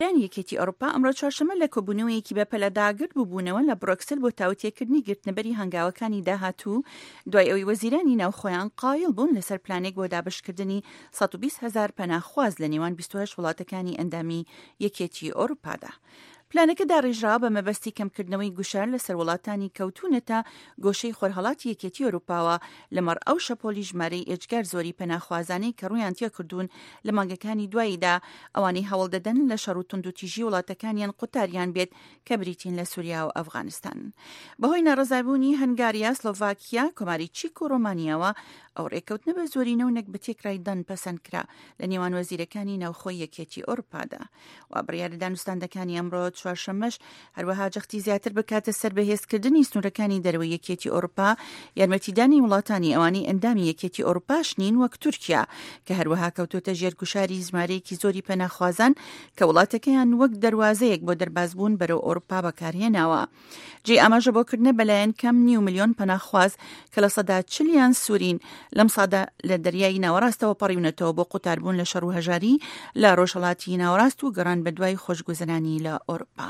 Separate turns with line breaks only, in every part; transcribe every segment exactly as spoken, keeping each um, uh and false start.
یەکێتی ئەوروپا ئەمڕۆ چوارشەممە لە کۆبوونەوەیەکی بە پەلەداگرت بووبوونەوە لە بڕۆکسل بۆ تاوتێکردنی گرتنەبەری هەنگاوەکانی داهاتوو دوای ئەوەی وەزیرانی ناوخۆیان قایڵ بوون لەسەر پلانێک بۆ دابشکردنی سەد و بیست هەزار پەناخواز لە نێوان بیست و هەشت وڵاتەکانی ئەندامی یەکێتی ئەوروپادا. پلانەکە داڕێژراوە بە مەبەستی کەمکردنەوەی گوشار لەسەر وڵاتانی کەوتونەتە گۆشەی خۆرهەڵاتی یەکێتی ئەوروپاوە لەمەڕ ئەو شەپۆلی ژمارەی ئێجگار زۆری پەناخوازانەی کە ڕوویان تێ کردوون لە مانگەکانی دواییدا ئەوانەی هەوڵ دەدەن لە شەڕ و توندوتیژی وڵاتەکانیان قوتاریان بێت کە بریتین لە سووریا و ئەفغانستان. بەهۆی ناڕەزابوونی هەنگاریا، سلۆڤاکیا، کۆماری چیک و ڕۆمانیاوە ئەو ڕێکەوتنە بە زۆرینە و نەک بە تێکرای دەن پەسەند کرا لە نێوان وەزیرەکانی ناوخۆی یەکێتی ئەوروپادا. و بڕیارە دانوستاندەکانی ئەمڕۆ چوارشەممەش هەروەها جەختی زیاتر بکاتە سەر بەهێزکردنی سنوورەکانی دەرەوەی یەکێتی ئەوروپا، یارمەتیدانی وڵاتانی ئەوانی ئەندامی یەکێتی ئەوروپاش نین وەک تورکیا کە هەروەها کەوتۆتە ژێرگوشاری ژمارەیەکی زۆری پەناخوازان کە وڵاتەکەیان وەک دەروازەیەک بۆ دەربازبوون بەرەو ئەوروپا بەکارهێناوە. جێ ئاماژە بۆکردنە بەلایەن کەم نیو ملیۆن پەناخواز کە لە سەدا چلیان سوورین لەم سادا لە دەریای ناوەڕاستەوە پەڕیونەتەوە بۆ قوتاربوون لە شەڕ و هەژاری لە ڕۆژهەڵاتی ناوەڕاست و گەڕان بە دوای خۆشگوزەرانی لە ئەوروپا.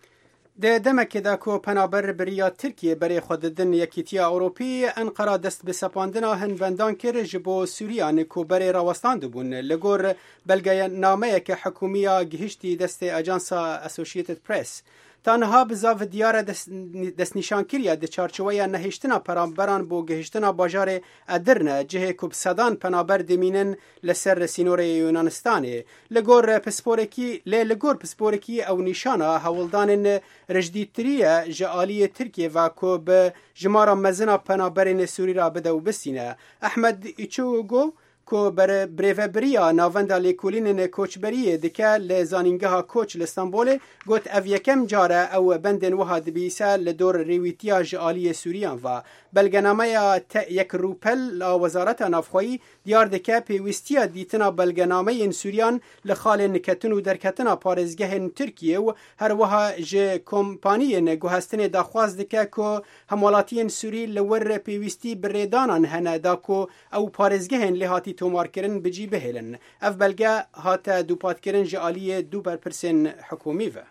د دمکێدا کۆ پەنابەر بریە ترکیە بەرێ خۆددن یەکێتیە ئەوروپی ئەنقەرا دەست بە سەپاندنا هەنبەندان کرد ji بۆ سووریان کو بەرێ ڕاوەستان دەبوون لەگۆر بەلگەیەنامەیەکە حکومیە گەهشتی دەستێ ئەجانسا ئەسۆشیێتد پرس. تانها بزاف دیارە دەستنیشانکریە د چارچوەیە نەهێشتنا پەرامبەران بۆ گەهشتنا باژارێ ئەدرنە جهێ کو سەدان پەنابەر دەمینن لەسەر سینۆرەی یۆنانستانێ لەگۆر پسپۆرێکی لێ لەگۆر پسپۆرێکی ئەو نیشانە هەوڵدانن ڕژدیتریە ژە ئالیە ترکیە و کۆ بە ژمارە مەزنا پەنابەرێنە سووری را بدە و بستینە. ئەحمەد ئیچوگۆ کو بر بریوبریا ناوندا لیکولین کوچبریه دکه لزانینگها کوچ لستانبول گوت او یکم جاره او بندن وها دبیسه لدور ریویتیا جالی سوریان و بلگنامه یک روپل لا وزارت نافخوایی دیار دکه پیوستیا دیتنا بلگنامه این سوریان لخال نکتن و درکتنا پارزگه ترکیه و هر وها ج کمپانی نگوهستن داخواز دکه که همولاتی سوری لور پیوستی بردانان هنه دا که او پارزگه لحاتی تومارکرن بجی بهلن. اف بلگه هاتا دوپاتکرن جالی دو برپرسن حکومی و.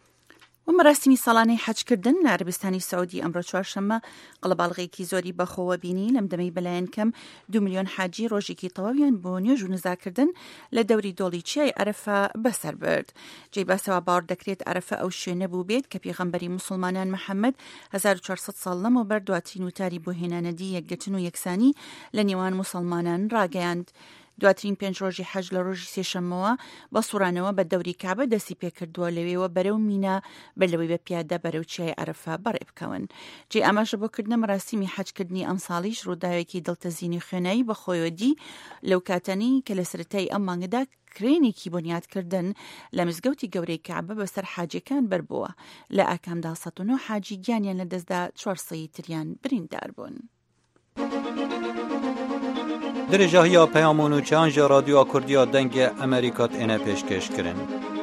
و مراسمی ساڵانەی حەجکردن لە عەربستانی سعودی ئەمڕۆ چوارشەممە قەڵەباڵغێکی زۆری بەخۆوە بینی لەم دەمەی بەلایەن کەم دو ملیۆن حاجی ڕۆژێکی تەواویان بۆ نوێژ و نزاکردن لە دەوری دۆڵی چیای عەرەفە بەسەر برد. جێی باسەوە باوەڕ دەکرێت عەرەفە ئەو شوێنە بوو بێت کە پێغەمبەری موسڵمانان محەممەد هەزار و چوارسەد ساڵ لەمەوبەر دواترین وتاری بۆ هێنانەدی یەکگرتن و یەکسانی لە نێوان موسڵمانان ڕاگەیاند. دواترین پێنج ڕۆژی حەج لە ڕۆژی سێشەممەوە بە سوڕانەوە بە دەوری کابە دەستی پێکردووە لەوێەوە بەرەو مینا بەلەوەی بە پیادە بەرەو چیای عەرەفە بەڕێ بکەون. جێ ئاماژە بۆکردنە مەراسیمی حەجکردنی ئەم ساڵیش ڕووداوێکی دڵتەزیینی خوێنایی بەخۆیەوە دی لەو کاتەنی کە لە سەرەتای ئەم مانگەدا کرێنێکی بنیادکردن لە مزگەوتی گەورەی کابە بەسەر حاجەکان بەربووە. لە ئاکامدا سەد و نۆ حاجی گیانیان لە دەستدا چوار سەی تریان بریندار بوون.
درجه پیامون و چند رادیو کردیا دنگ امریکات اینه پیشکش کرن.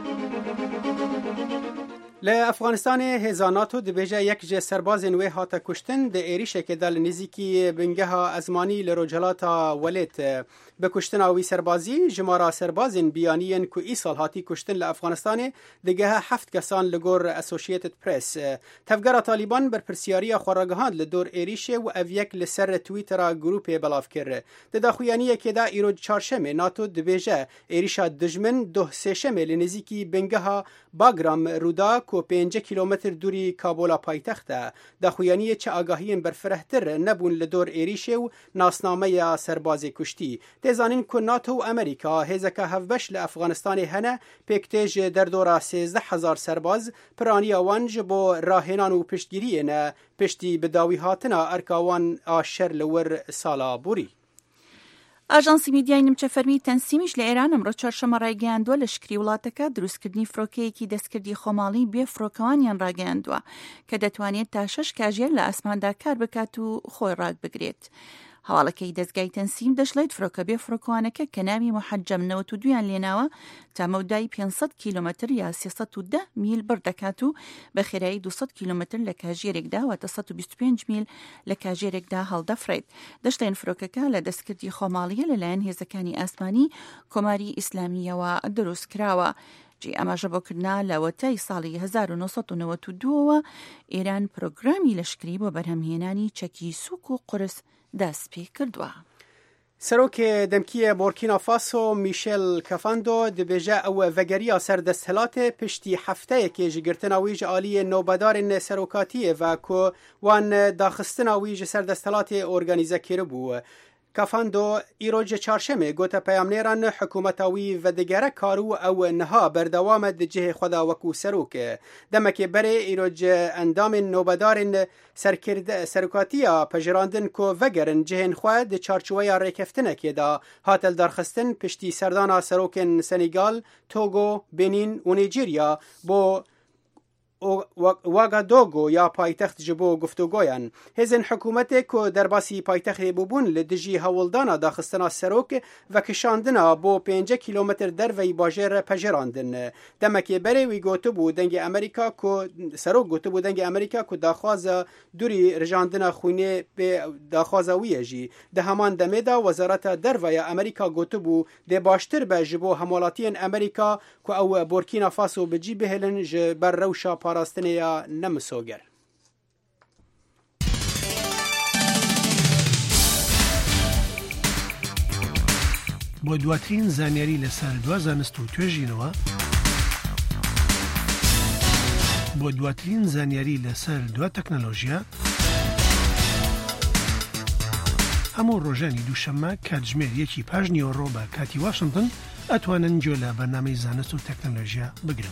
لافغانستان هزاناتو دبیجه یک جه سرباز نوی هاتا کشتن ده ایریشه که دل نزیکی بنگه ازمانی لروجلاتا ولیت به کشتن آوی سربازی جمارا سربازین بیانین که ای سال هاتی کشتن لافغانستان دگه هفت کسان لگور اسوشیتد پرس. تفگر طالبان بر پرسیاری خوراگهان لدور ایریشه و اویک لسر تویتر گروپ بلاف کرد. ده داخویانیه که دا ایرو چارشمه ناتو دبیجه ایریشا دجمن ده سشمه لنزیکی بنگه باگرام رودا کو پنج کیلومتر دوری کابولا پایتخته. داخویانیه چه آگاهیم برفرهتر نبون لدور ایریشه و ناسنامه سرباز کشتی. تزانین که ناتو و امریکا هزکه هفبش لافغانستان هنه پیکتیج در دورا سیزده هزار سرباز پرانی آوانج با راهنان و پشتگیری نه پشتی بداوی هاتنا ارکاوان آشر لور سالا بوری.
ئاژانسی میدیای نیمچەفەرمی تەنسیمیش لە ئێران ئەمڕۆ چوارشەممە ڕایگەیاندووە لە شکری وڵاتەکە دروستکردنی فرۆکەیەکی دەستکردی خۆماڵی بێ فرۆکەوانیان ڕاگەیاندووە کە دەتوانێت تا شەش کاژێر لە ئاسماندا کار بکات و خۆی ڕاک بگرێت. هەواڵەکەی دەستگای تەنسیم دەشڵێت فرۆکە بێ فرۆکەوانەکە کە ناوی محەجەم نەوەت و دویان لێناوە تا مەودای پێنج کیلومتر یا سێسەد و دە میل بەردەکات و بە خێرایی دووسەد کیلومتر لە کاژێرێکدا واتە سەد و بیست و پێنج میل لە کاژێرێکدا هەڵدەفرێت. دەشتێن فرۆکەکە لە دەستکردی خۆماڵیە لەلایەن هێزەکانی ئاسمانی کۆماری ئیسلامیەوە دروست کراوە. جی ئەماژە بۆکردنا لە وەتای ساڵی هەزار و نۆسەد و نەوەت و دووەوە ئێران پرۆگرامی لەشکری بۆ بەرهەمهێنانی چەکی سووک و قورس دەست پێ کردووە.
سەرۆکێ دەمکیە بۆرکینا فاسۆ میشێل کەفاندۆ دەبێژە ئەوە ڤەگەریە سەردەستهەلاتێ پشتی هەفتەیەکێ ji girtina wî ji aliyê navbedarên serokatiyê ve ku wan daxistina wî ji serdesthelatê organîze kiribû. کافاندو ایروج چهارشنبه گوته پیامنێران حکوومەتا وی ڤەدیگەرە کار و ئەو نەها بەردەوامە دجێ خۆدا وەکو سەرۆکە دەمەکێ بەرێ ئیرۆج ئەندامên نۆبەدارên سەرۆکاتیە پەژراندن کو ڤەگەرن جهێن خۆ di çarçoveya rêkeftinekê da hatel darxistin piştî serdana serokên Senîgal, Togo, Benin û Nîjerya bo واگادوگو یا پایتەخت ji bo guftûgoyan. Hêzên hikûmetê ku derbasî paytextê bûbûn li dijî hewildana daxistina serok vekişandina bo pênc kîlometr derveyî bajêr re pejirandin. Demekê berê wî gotibû dengê Amerîka ku serok gotibû dengê Amerîka ku daxwaza durî rijandina xwînê pê daxwaza wî ye jî. Di heman demê de Wezareta Derveya Amerîka gotibû dê baştir be ji bo hemolatiyên Amerîka ku ew Burkina Faso bicî bihêlin ji ber rewşa پاراستنیا نمسوگر.
بۆ دواترین زانیاری لەسەر دوا زانست و توێژینەوە بۆ دواترین زانیاری لەسەر دوا تەکنەلۆژیا هەموو ڕۆژانی دووشەممە کاتژمێر یەکی پاش نیوەڕۆ بە کاتی واشنگتن ئەتوانن گوێ لە بەرنامەی زانست و تەکنەلۆژیا بگرن.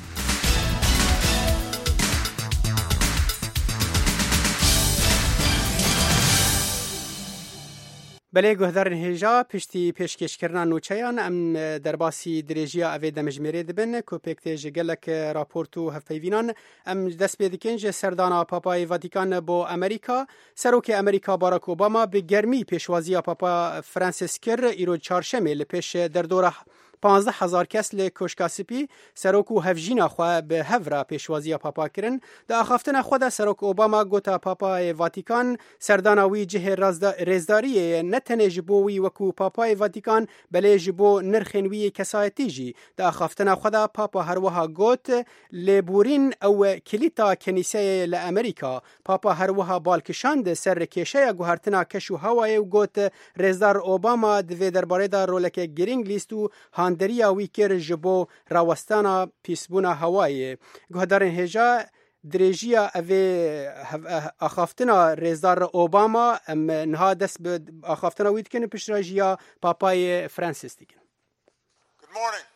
بەلێ گوهدارن هێژا پشتی پێشکەشکردنا نوچەیان ئەم دەرباسی درێژیە ئەوێ دەمەژمێرێ دەبن کو پێکتێژ گەلک راپۆرت و هەفپەیڤینان ئەم دەست پێ دکەن ji serdana Papayê Vatikan bo Amerîka serokê Amerîka Barack Obama bi germî pêşwaziya Papa Francis kir îroj çarşemê li pêş derdora پانزده هزار کس لی کوشکا سپی سروک و هفجینا خواه به هفرا پیشوازی پاپا کرن. دا اخافتن خود سروک اوباما گوتا پاپای واتیکان سرداناوی جه رزداری نتنه جبوی وکو پاپای واتیکان بله جبو نرخنوی کسایتی جی. دا اخافتن خود پاپا هروها گوت لبورین او کلیتا کنیسه لامریکا. پاپا هروها بالکشاند سر کشه گوهرتنا کشو هوای و گوت رزدار اوباما دوی درباره دا رولک گرینگ لیستو هاندریا وی کر جبو راوستانا پیسبونا هوایی. گهدارن هجا درێژیە ئەvê ئاخافتنا رێزدار ئۆباما ئەم نها دەست بە ئاخافتنا وی دکەن پشتراژیە پاپای فرانسیس دیکەن.
Good morning.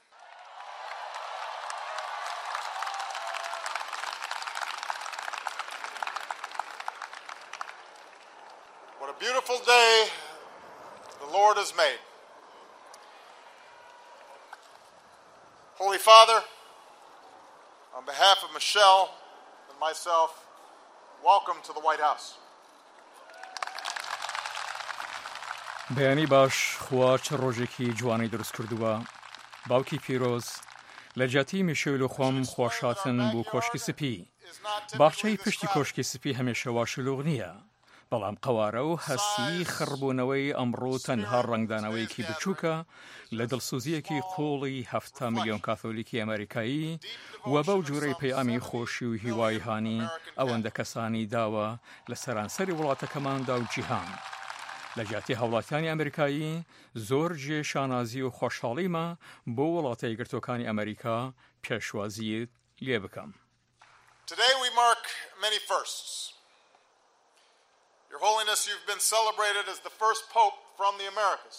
What a beautiful day the Lord has made. Holy Father, on behalf of Michelle and myself, welcome to the White House.
بەیانی باش خوا چ ڕۆژێکی جوانی دروست کردووە. باوکی پیرۆز لە جاتی میشێل و خۆم خۆشاتن بۆ کۆشکی سپی. باخچەی پشتی کۆشکی سپی هەمێشە وا شلوغ نییە. بەڵام قەوارە و هەسی خڕبوونەوەی ئەمڕۆ تەنها ڕنگدانەوەیەکی بچووکە لە دڵسوزیەکی قۆڵی هەفتا ملیۆن کاتۆلیکی ئەمریکایی و بەو جوورەی پەیامی خۆشی و هیوای هانی ئەوەندە کەسانی داوە لە سەرانسەری وڵاتەکەماندا و جیهان. لە جاتی هاوڵاتیانی ئەمریکایی زۆر جێ شانازی و خۆشحاڵیمە بۆ وڵاتە یەکگرتووەکانی ئەمریکا پێشوازیت لێ بکەم.
Today we mark many firsts. Your Holiness, you've been celebrated as the first Pope from the Americas.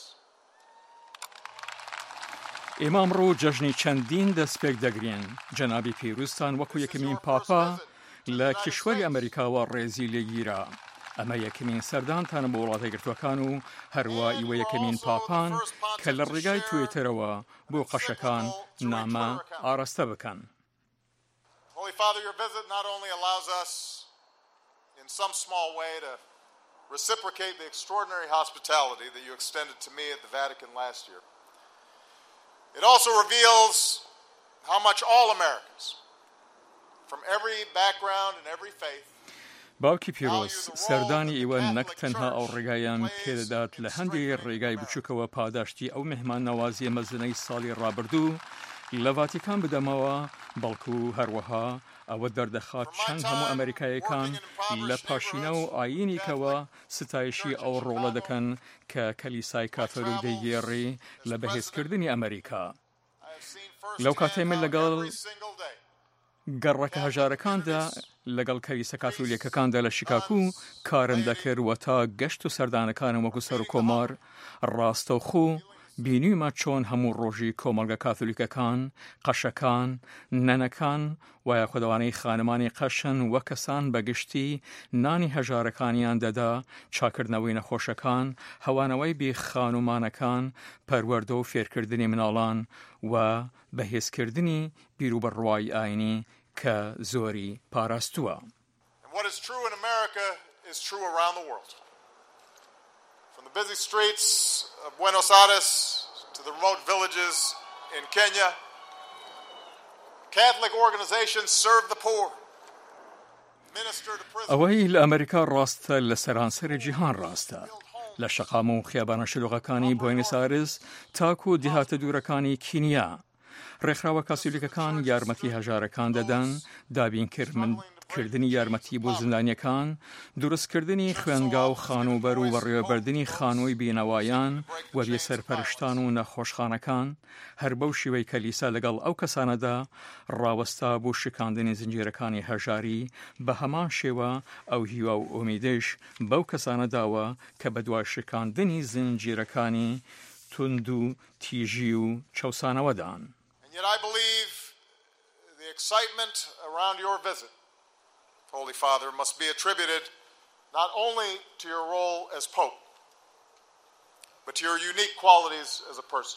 ئێمە ئەمڕۆ جەژنی چەندین دەستپێک دەگرین. جەنابی پیرۆزتان وەکو یەکەمین پاپا لە کشوەری ئەمریکاوە ڕێزی لێگیرا. ئەمە یەکەمین سەردانتان بۆ وڵاتە یەکگرتووەکان و هەروە ئیوە یەکەمین پاپان کە لە ڕێگای توێتەرەوە بۆ قەشەکان نامە ئاراستە بکەن.
Holy Father, your visit not only allows us in some small way to reciprocate the extraordinary hospitality that you extended to me at the Vatican last year. It also reveals how much all Americans, from every background and every faith,
باوکی پیرۆز سەردانی ئێوە نەک تەنها ئەو ڕێگایان پێدەدات لە هەندێک ڕێگای بچووکەوە پاداشتی ئەو مهمان نەوازیە مەزنەی ساڵی ڕابردوو لە ڤاتیکان بدەمەوە، بەڵکو هەروەها ئەوە دەردەخات چەند هەموو ئەمریکایەکان لە پاشینە و ئاینیکەوە ستایشی ئەو ڕۆڵە دەکەن کە کەلیسای کاتۆلیک دەیگێڕی لە بەهێزکردنی ئەمریکا. لەو کاتەی من لەگەڵ گەڕەکە هەژارەکاندا لەگەڵ کەلیسە کاتۆلیکەکاندا لە شیکاگۆ کارم دەکرد و تا گەشت و سەردانەکانم وەکو سەر و کۆمار ڕاستەوخۆ بینیمە چۆن هەموو ڕۆژی کۆمەڵگە کاتۆلیکەکان، قەشەکان، نەنەکان وایە خودەوانەی خانمانی قەشن وە کەسان بەگشتی نانی هەژارەکانیان دەدا، چاکردنەوەی نەخۆشەکان، هەوانەوەی بێخانومانەکان، پەروەردە و فێرکردنی مناڵان و بەهێزکردنی بیر و بڕوای ئاینی کە زۆری پاراستووە.
What is true in America is true around the world. From the busy streets of Buenos Aires to the remote villages in Kenya, Catholic organizations serve the poor.
ئەوەی لە ئەمریکا ڕاستە لە سەرانسەری جیهان ڕاستە. لە شەقام و خیابانە شلوغەکانی بوێنس ئایرس تاکو دیهاتە دوورەکانی کینیا، ڕێکخراوە کاتۆلیکەکان یارمەتی هەژارەکان دەدەن، دابینکردنی یارمەتی بۆ زندانیەکان، دروستکردنی خوێنگا و خانوبەر و بەڕێوەبردننی خانووی بینەوایان و بێسەرپەرشتان و نەخۆشخانەکان، هەر بەو شێوەی کەلیسا لەگەڵ ئەو کەسانەدا ڕاوەستا بۆ شکاندنی زنجیرەکانی هەژاری، بە هەمان شێوە ئەو هیوا و ئومیدش بەو کەسانەداوە کە بەدوای شکاندنی زنجیرەکانی تند و تیژی و چەوسانەوەدان.
And yet I believe the excitement around your visit, Holy Father, must be attributed not only to your role as Pope, but to your unique qualities as a person.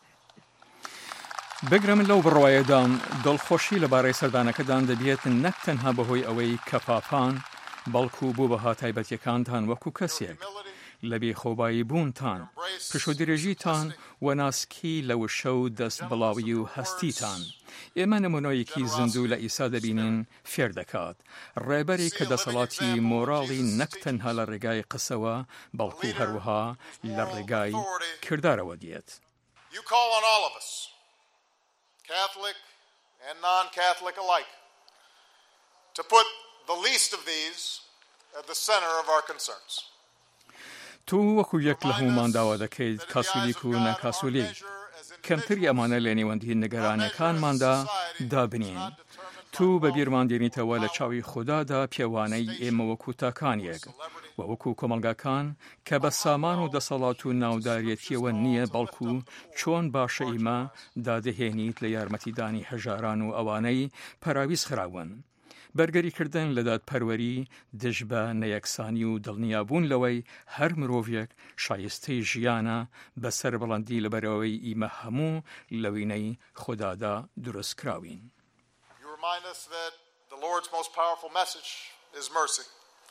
بگرە من لەو بڕوایەدان دڵخۆشی لەبارەی سەردانەکەدان دەبێت نەک تەنها بەهۆی ئەوەی کە پاپان بەڵکو بوو بەها تایبەتیەکانتان وەکو کەسێک لە بێخۆبایی بوونتان، پشودرێژیتان و ناسکی لە وشە و دەست بڵاوی و هەستیتان. ئێمە نمونۆیەکی زیندوو لە ئیسا دەبینین فێر دەکات، ڕێبەری کە دەسەڵاتی مۆراڵی نەک تەنها لە ڕێگای قسەوە بەڵکو هەروەها لە ڕێگای کردارەوە دێت.
You call on all of us, Catholic and non-Catholic alike, to put the least of these at the center of our concerns.
تو وەکو یەک لە هەمومان داوا دەکەیت کاسولیک و ناکاسولیک، کەمتری ئەمانە لە نێوەندی نەگەرانەکانماندا دابنین. تو بە بیرمان دێنیتەوە لە چاوی خوددادا پێوانەی ئێمە وەکو تاکانیەک و وەکو کۆمەلگاکان کە بە سامان و دەسەڵات و ناودارەتیەوە نییە، بەڵکو چۆن باشە ئیمە دادەهێنیت لە یارمەتیدانی هەژاران و ئەوانەی پەراویست خراون. بەرگەریکردن لە دادپەروەری دژ بە نەیەکسانی و دڵنیابوون لەوەی هەر مرۆڤێک شایستەی ژیانە بەسەر بەڵەندی لەبەرەوەی ئیمە هەموو لەوینەی خوددادا دروست کراوین.
You remind us that the Lord's most powerful message is mercy.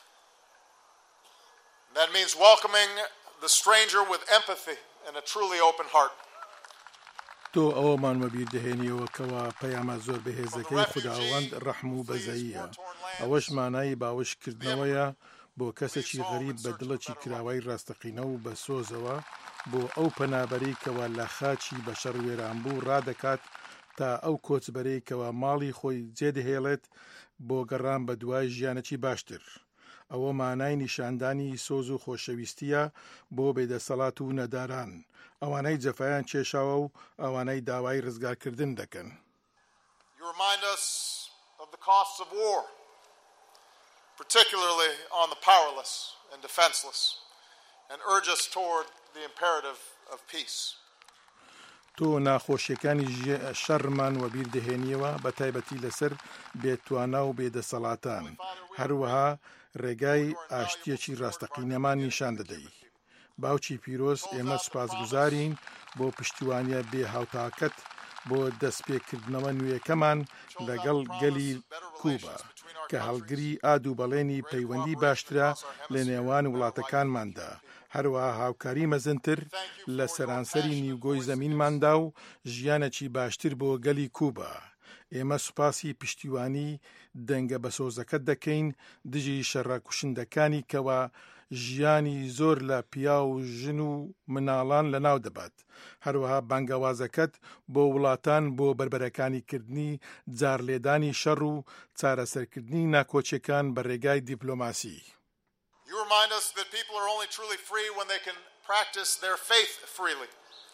That means welcoming the stranger with empathy and a truly open heart.
تۆ ئەوەمان وەبیر دەهێنیەوە کەوا پەیامە زۆر بەهێزەکەی خوداوەند ڕەحم و بەزەییە. ئەوەش مانای باوشکردنەوەیە بۆ کەسێکی غەریب بە دڵەکی کراوەی ڕاستەقینە و بە سۆزەوە بۆ ئەو پەنابەری کەوا لە خاچی بە شەڕ وێرانبوو ڕادەکات تا ئەو کۆچبەرەی کەوا ماڵی خۆی جێدەهێڵێت بۆ گەڕان بە دوای ژیانەکی باشتر. ئەوە مانای نیشاندانی سۆز و خۆشەویستیە بۆ بێدەسەڵات و نەداران، ئەوانەی جەفایان کێشاوە و ئەوانەی داوای ڕزگارکردن دەکەن.
You remind us of the costs of war, particularly on the powerless and defenseless, and urge us toward the imperative of peace.
تۆ ناخۆشیەکانی شەڕمان وەبیر دەهێنیەوە بە تایبەتی لەسەر بێتوانە و بێدەسەڵاتان، هەروەها ڕێگای ئاشتیەکی ڕاستەقینەمان نیشان دەدەی. باوکی پیرۆز، ئێمە سوپاسگوزارین بۆ پشتیوانیە بێ هاوتاکەت بۆ دەستپێکردنەوە نوێیەکەمان لەگەڵ گەلی کوبا کە هەڵگری ئادووبەڵێنی پەیوەندی باشترە لە نێوان وڵاتەکانماندا، هەروەها هاوکاری مەزنتر لە سەرانسەری نیوگۆی زەمینماندا و ژیانێکی باشتر بۆ گەلی کوبا. ئێمە سوپاسی پشتیوانی دەنگە بەسۆزەکەت دەکەین دژی شەڕە کوشندەکانی کەوا ژیانی زۆر لە پیا و ژن و مناڵان لەناو دەبات. هەروەها بانگەوازەکەت بۆ وڵاتان بۆ بربەرەکانی کردنی جارلێدانی شەڕ و چارەسەرکردنی ناکۆچیەکان بە ڕێگای دیپلۆماسی.
You remind us that people are only truly free when they can practice their faith freely.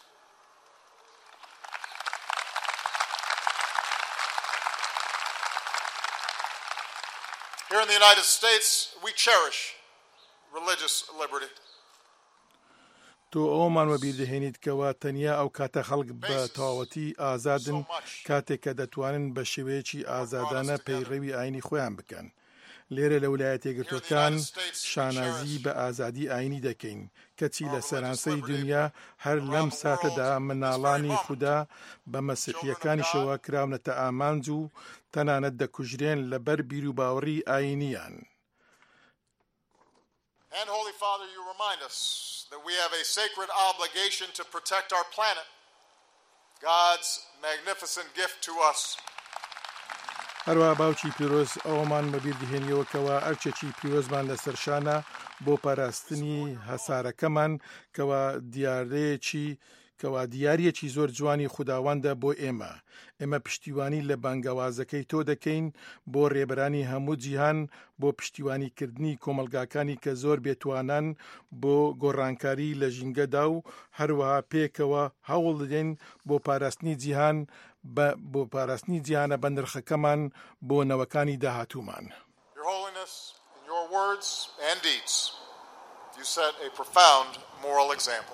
Here in the United States, we cherish religious liberty.
تۆ ئەومان وە بیردەهێنیت کەوا تەنیا ئەو کاتە خەڵک بە تەواوەتی ئازادن کاتێک کە دەتوانن بە شێوەیەکی ئازادانە پەیڕەوی ئاینی خۆیان بکەن. لێرە لە ویلایەتە یەکگرتووەکان شانازی بە ئازادی ئاینی دەکەین کەچی لە سەرانسەری دنیا هەر لەم ساتەدا مناڵانی خوددا بە مەسیحیەکانیشەوە کراونەتە ئامانج و تەنانەت دەکوژرێن لەبەر بیر و باوەڕی ئاینیان.
And Holy Father, you remind us that we have a sacred obligation to protect our planet, God's magnificent gift to us.
هەروە باوکی پیرۆز ئەومان بەبیردهێنیەوە کەوا ئەرچێکی پیرۆزمان لەسەر شانە بۆ پاراستنی هەسارەکەمان کەوا دیارەیەکی کەوا دیارەکی زۆر جوانی خوداوەندە بۆ ئێمە. ئێمە پشتیوانی لە بانگەوازەکەی تۆ دەکەین بۆ ڕێبەرانی هەموو جیهان بۆ پشتیوانیکردنی کۆمەلگاکانی کە زۆر بێتوانان بۆ گۆڕانکاری لە ژینگەدا و هەروەها پێکەوە هەوڵ دەدەین بۆ پاراستنی جیهان بۆ پاراستنی جیهانە بە نرخەکەمان بۆ نەوەکانی داهاتوومان.
Your Holiness, in your words and deeds, you set a profound moral example.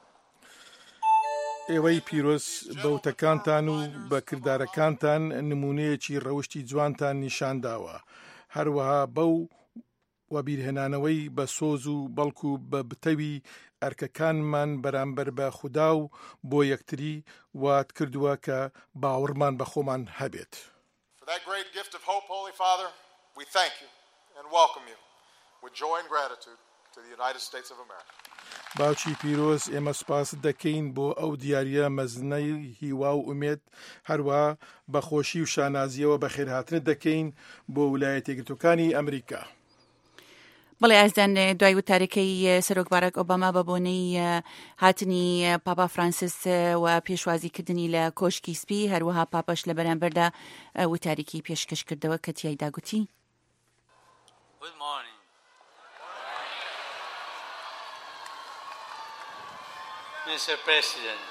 ئێوەی پیرۆز بەوتەکانتان و بە کردارەکانتان نمونەیەکی ڕەوشی جوانتان نیشانداوە. هەروەها بەو وەبیرهێنانەوەی بە سۆز و بەڵکو بە بتەوی ئەرکەکانمان بەرامبەر بە خودا و بۆ یەکتری وات کردووە کە باوەڕمان بە خۆمان هەبێت.
For that great gift of hope, Holy Father, we thank you and welcome you with joy and gratitude to the United States of America.
باوکی پیرۆز ئێمە سوپاس دەکەین بۆ ئەو دیاریە مەزنەی هیوا و ئومێد هەروە بە خۆشی و شانازیەوە بە خێرهاتنت دەکەین بۆ ویلایەتە یەکگرتووەکانی ئەمریکا.
بەڵێ ئازدان دوای وتارەکەی سەرۆک باراک ئۆباما بە بۆنەی هاتنی پاپا فرانسیس و پێشوازیکردنی لە کۆشکی سپی هەروەها پاپەش لە بەرامبەردا وتارێکی پێشکەش کردەوە کە تیایدا گوتی.
Mister President,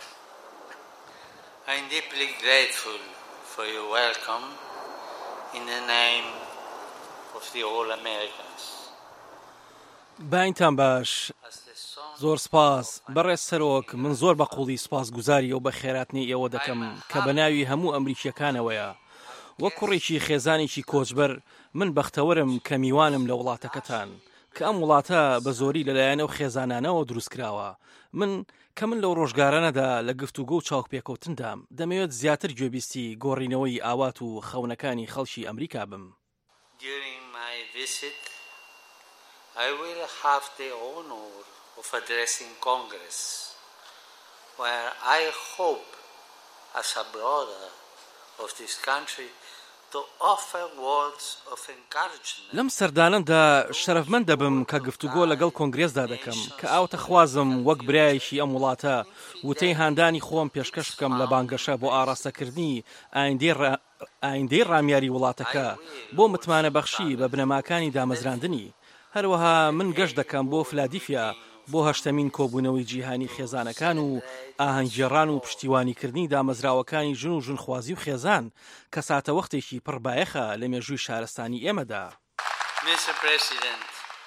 I am deeply grateful for your welcome in the name of the all Americans.
باینتان باش زۆر سپاس بەڕێز سەرۆک من زۆر بە قوڵی سپاس گوزاری و بە خێراتنی ئێوە دەکەم کە بە ناوی هەموو ئەمریکیەکانەوەیە. وەک کوڕێکی خێزانێکی کۆچبەر من بەختەوەرم کە میوانم لە وڵاتەکەتان کە ئەم وڵاتە بە زۆری لەلایەنە و خێزانانەوە دروستکراوە. من کە من لەو ڕۆژگارانەدا لە گفتوگۆ و چاوک پێکەوتندام دەمەوێت زیاتر گوێبیستی گۆڕینەوەی ئاوات و خەونەکانی خەڵکی ئەمریکا بم.
During my visit, I will have the honor of addressing Congress, where I hope, as a brother of this country, to offer words of encouragement.
لەم سەردانەدا شەرەفمەند دەبم کە گفتوگۆ لەگەڵ کۆنگرێسدا دەکەم کە ئاوتە خوازم وەک برایەکی ئەم وڵاتە وتەی هاندانی خۆم پێشکەش بکەم لە بانگەشە بۆ ئاڕاستەکردنی ئایندەی ڕامیاری وڵاتەکە بۆ متمانە بەخشی بە بنەماکانی دامەزراندنی. هەروەها من گەشت دەکەم بۆ فلادیفیا بۆ هەشتمین کۆبوونەوەی جیهانی خێزانەکان و ئاهەنگگێڕان و پشتیوانیکردنی دامەزراوەکانی ژن و ژنخوازی و خێزان کە ساتە وەختێکی پڕبایەخە لە مێژووی شارستانی ئێمەدا.
Mister President,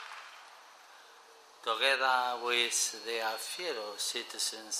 together with their fellow citizens,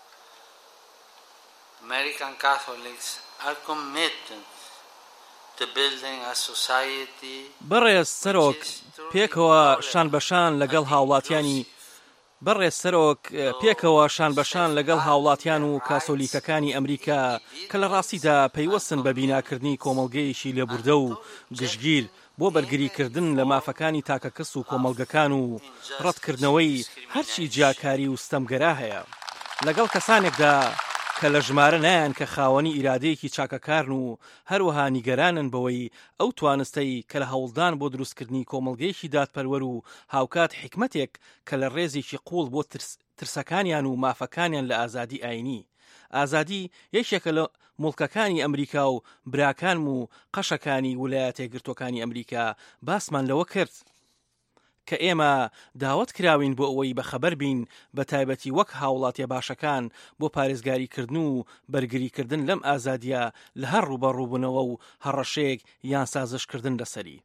American Catholics are committed to building a society.
بەڕێز سەرۆک پێکەوە شان بەشان لەگەڵ هاوڵاتیانی بەڕێز سەرۆک پێکەوە شان بەشان لەگەڵ هاوڵاتیان و کاسۆلیکەکانی ئەمریکا کە لە ڕاستیدا پەیوەستن بە بیناکردنی کۆمەڵگەیەکی لێبوردە و گشتگیر بۆ بەرگریکردن لە مافەکانی تاکەکەس و کۆمەڵگەکان و ڕەتکردنەوەی هەرچی جیاکاری و ستەمگەرا هەیە لەگەڵ کەسانێکدا کە کە لە ژمارە نایان کە خاوەنی ئیرادەیەکی چاکەکارن و هەروەها نیگەرانن بەوەی ئەو توانستەی کە لە هەوڵدان بۆ دروستکردنی کۆمەڵگەیەکی دادپەروەر و هاوکات حکمەتێک کە لە ڕێزێکی قوڵ بۆ ترسەکانیان و مافەکانیان لە ئازادی ئاینی. ئازادی یەکێکە لە مڵکەکانی ئەمریکا و براکان و قەشەکانی ویلایەتە یەکگرتووەکانی ئەمریکا باسمان لەوە کرد کە ئێمە داوت کراوین بۆ ئەوەی بەخەبەر بین بە تایبەتی وەک هاوڵاتیە باشەکان بۆ پارێزگاریکردن و بەرگریکردن لەم ئازادیە لە هەر ڕوبەڕووبوونەوە و هەڕەشەیەک یان سازشکردن لەسەری.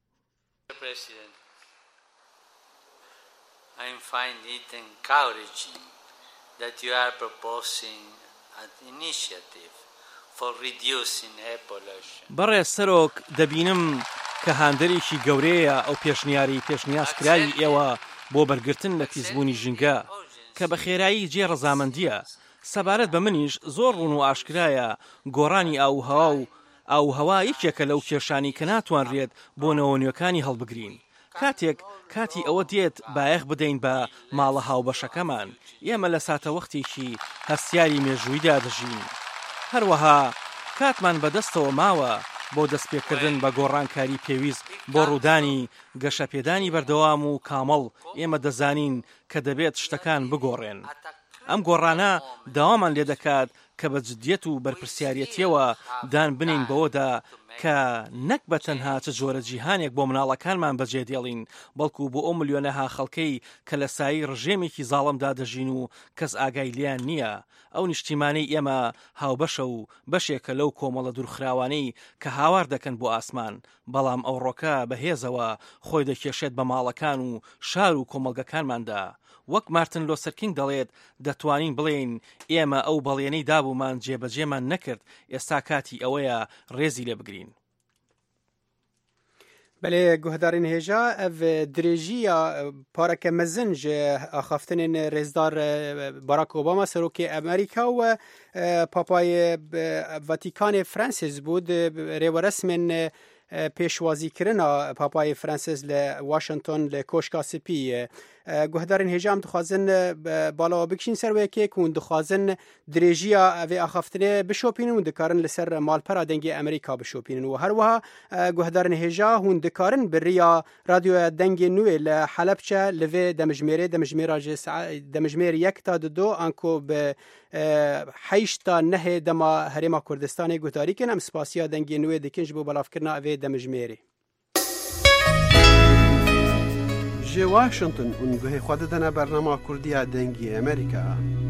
I find it encouraging that you are proposing an initiative for reducing air pollution.
بەڕێ سەرۆک دەبینم کە هاندەرێکی گەورەیە ئەو پێشنیاری پێشنیازکراوی ئێوە بۆ بەرگرتن لە تیزبوونی ژینگە کە بە خێرایی جێ ڕەزامەندیە. سەبارەت بە منیش زۆر ڕوون و ئاشکرایە گۆڕانی ئاوهەوا و ئاوهەوا یەکێکە لەو کێشانی کە ناتوانرێت بۆ نەوەنیەکانی هەڵبگرین. کاتێک کاتی ئەوە دێت بایەخ بدەین بە ماڵە هاوبەشەکەمان. ئێمە لە ساتەوەختێکی هەستیاری مێژوویدا دەژین. هەروەها کاتمان بەدەستەوە ماوە بۆ دەستپێکردن بە گۆڕانکاری پێویست بۆ ڕوودانی گەشەپێدانی بەردەوام و کامەڵ. ئێمە دەزانین کە دەبێت شتەکان بگۆڕێن. ئەم گۆڕانە داوامان لێ دەکات کە بە جدیەت و بەرپرسیارەتیەوە دان بنین بەوەدا کە نەک بە تەنها چ جۆرە جیهانێک بۆ مناڵەکانمان بەجێ دێڵین بەڵکو بۆ ئەو ملیۆنەها خەڵکەی کە لە سایی ڕژێمێکی زاڵمدا دەژین و کەس ئاگای لیان نییە. ئەو نیشتیمانەی ئێمە هاوبەشە و بەشێکە لەو کۆمەڵە دوورخراوانەی کە هاوار دەکەن بۆ ئاسمان، بەڵام ئەو ڕۆکە بەهێزەوە خۆی دەکێشێت بە ماڵەکان و شار و کۆمەلگەکانماندا. وەک مارتن لۆسەر کینگ دەڵێت دەتوانین بڵێن ئێمە ئەو بەڵێنەی دابوومان جێبەجێمان نەکرد، ئێستا کاتی ئەوەیە ڕێزی لێ بگرین.
بله گهدارین هجا او درێژیە پارەکە مەزن ji ئاخافتنên rêzdar Barack Obama serokê Amerîka و Papayê Vatikanê Francis bû rêweresmên pêşwazîkirina Papayê Francis li Washington li Koşka Spî. Guhdarên hêja em dixwazin balawa bikişîn ser wekê ku hûn dixwazin dirêjiya vê axaftinê bişopînin û dikarin li ser malpera dengê Amerîka bişopînin û her wiha guhdarên hêja hûn dikarin bi rêya radyoya dengê nû li Helepçe li vê demijmêrê demijmêra ji demijmêr yek ta di do an ku bi heşt ta nehê dema Herêma Kurdistanê guhdarî kirin. Em spasiya dengê nû dikin ji bo belavkirina vê demijmêrê.
ji Washington û guhê xwe didine bernama Kurdiya dengê Amerîka.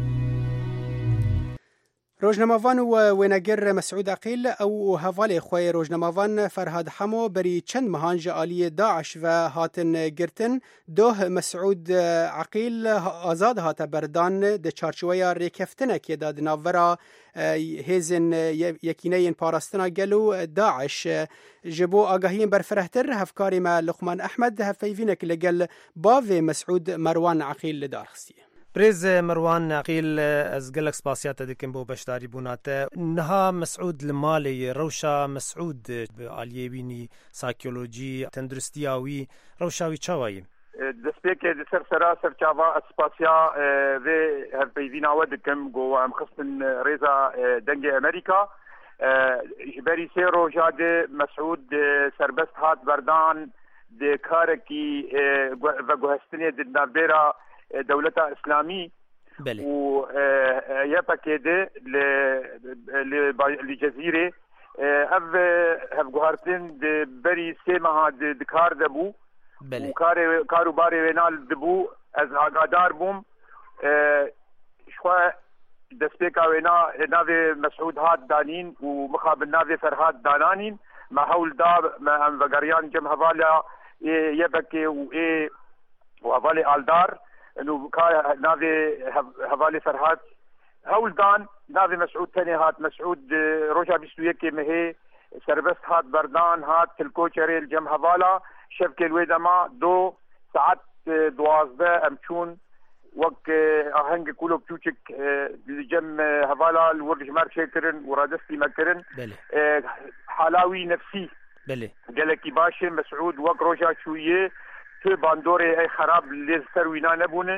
Rojnamavan û wênegir Mesûd Aqîl ew hevalê xwe rojnamavan Ferhad Hemo berî çend mehan ji aliyê Daeş ve hatin girtin. Doh Mesûd Aqîl azad hate berdan di çarçoveya rêkeftinekê de di navbera hêzên yekîneyên parastina gel û Daeş. Ji bo agahiyên berfirehtir hevkarê me Luqman Ehmed hevpeyvînek li gel bavê Mesûd Merwan Aqîl li dar xistiye.
برێز مەروان عەقیل ئەس گەلێک سپاسیاتە دەکەم بۆ بەشداری بووناتە. نەها مەسعود لە ماڵێ ڕەوشا مەسعود ئالیێبینی ساکیۆلۆجی تەندروستیاوی ڕەوشاوی چاوایی
دەستپێکێ لەسەر سەرا سەرچاوا ئەسپاسیا vê hevpeyvînawe dikim got em xistin rêza dengê Amerîka ji berî sê roja de Mesûd serbest hat berdan de karekî veguhestinê di navbêra دولتا اسلامی و یا پکیده ل جزیره اف هف گوهرتن بری سه ماه دکار دبو و کار کاروبار وینال دبو از آگادار بوم شو دسپیکا وینا ناوی مسعود هات دانین و مخابل ناوی فرهاد دانانین ما حول دار ما ام وگریان جم حوالا یبکی و ای و حوالی آلدار انه ناوي حوالي فرهاد هولدان ناوي مسعود تاني هات مسعود روجا بيستويكي مهي سربست هات بردان هات تلكوشري الجم حوالا شبكي الويدما دو ساعات دوازده امشون وك اهنگ كولو بتوشك الجم حوالا الورج مارشي كرن ورادستي مكرن حلاوي نفسي
بله
قالكي باشي مسعود وك روجا شويه تو باندوري اي خراب لسر وینا نبونه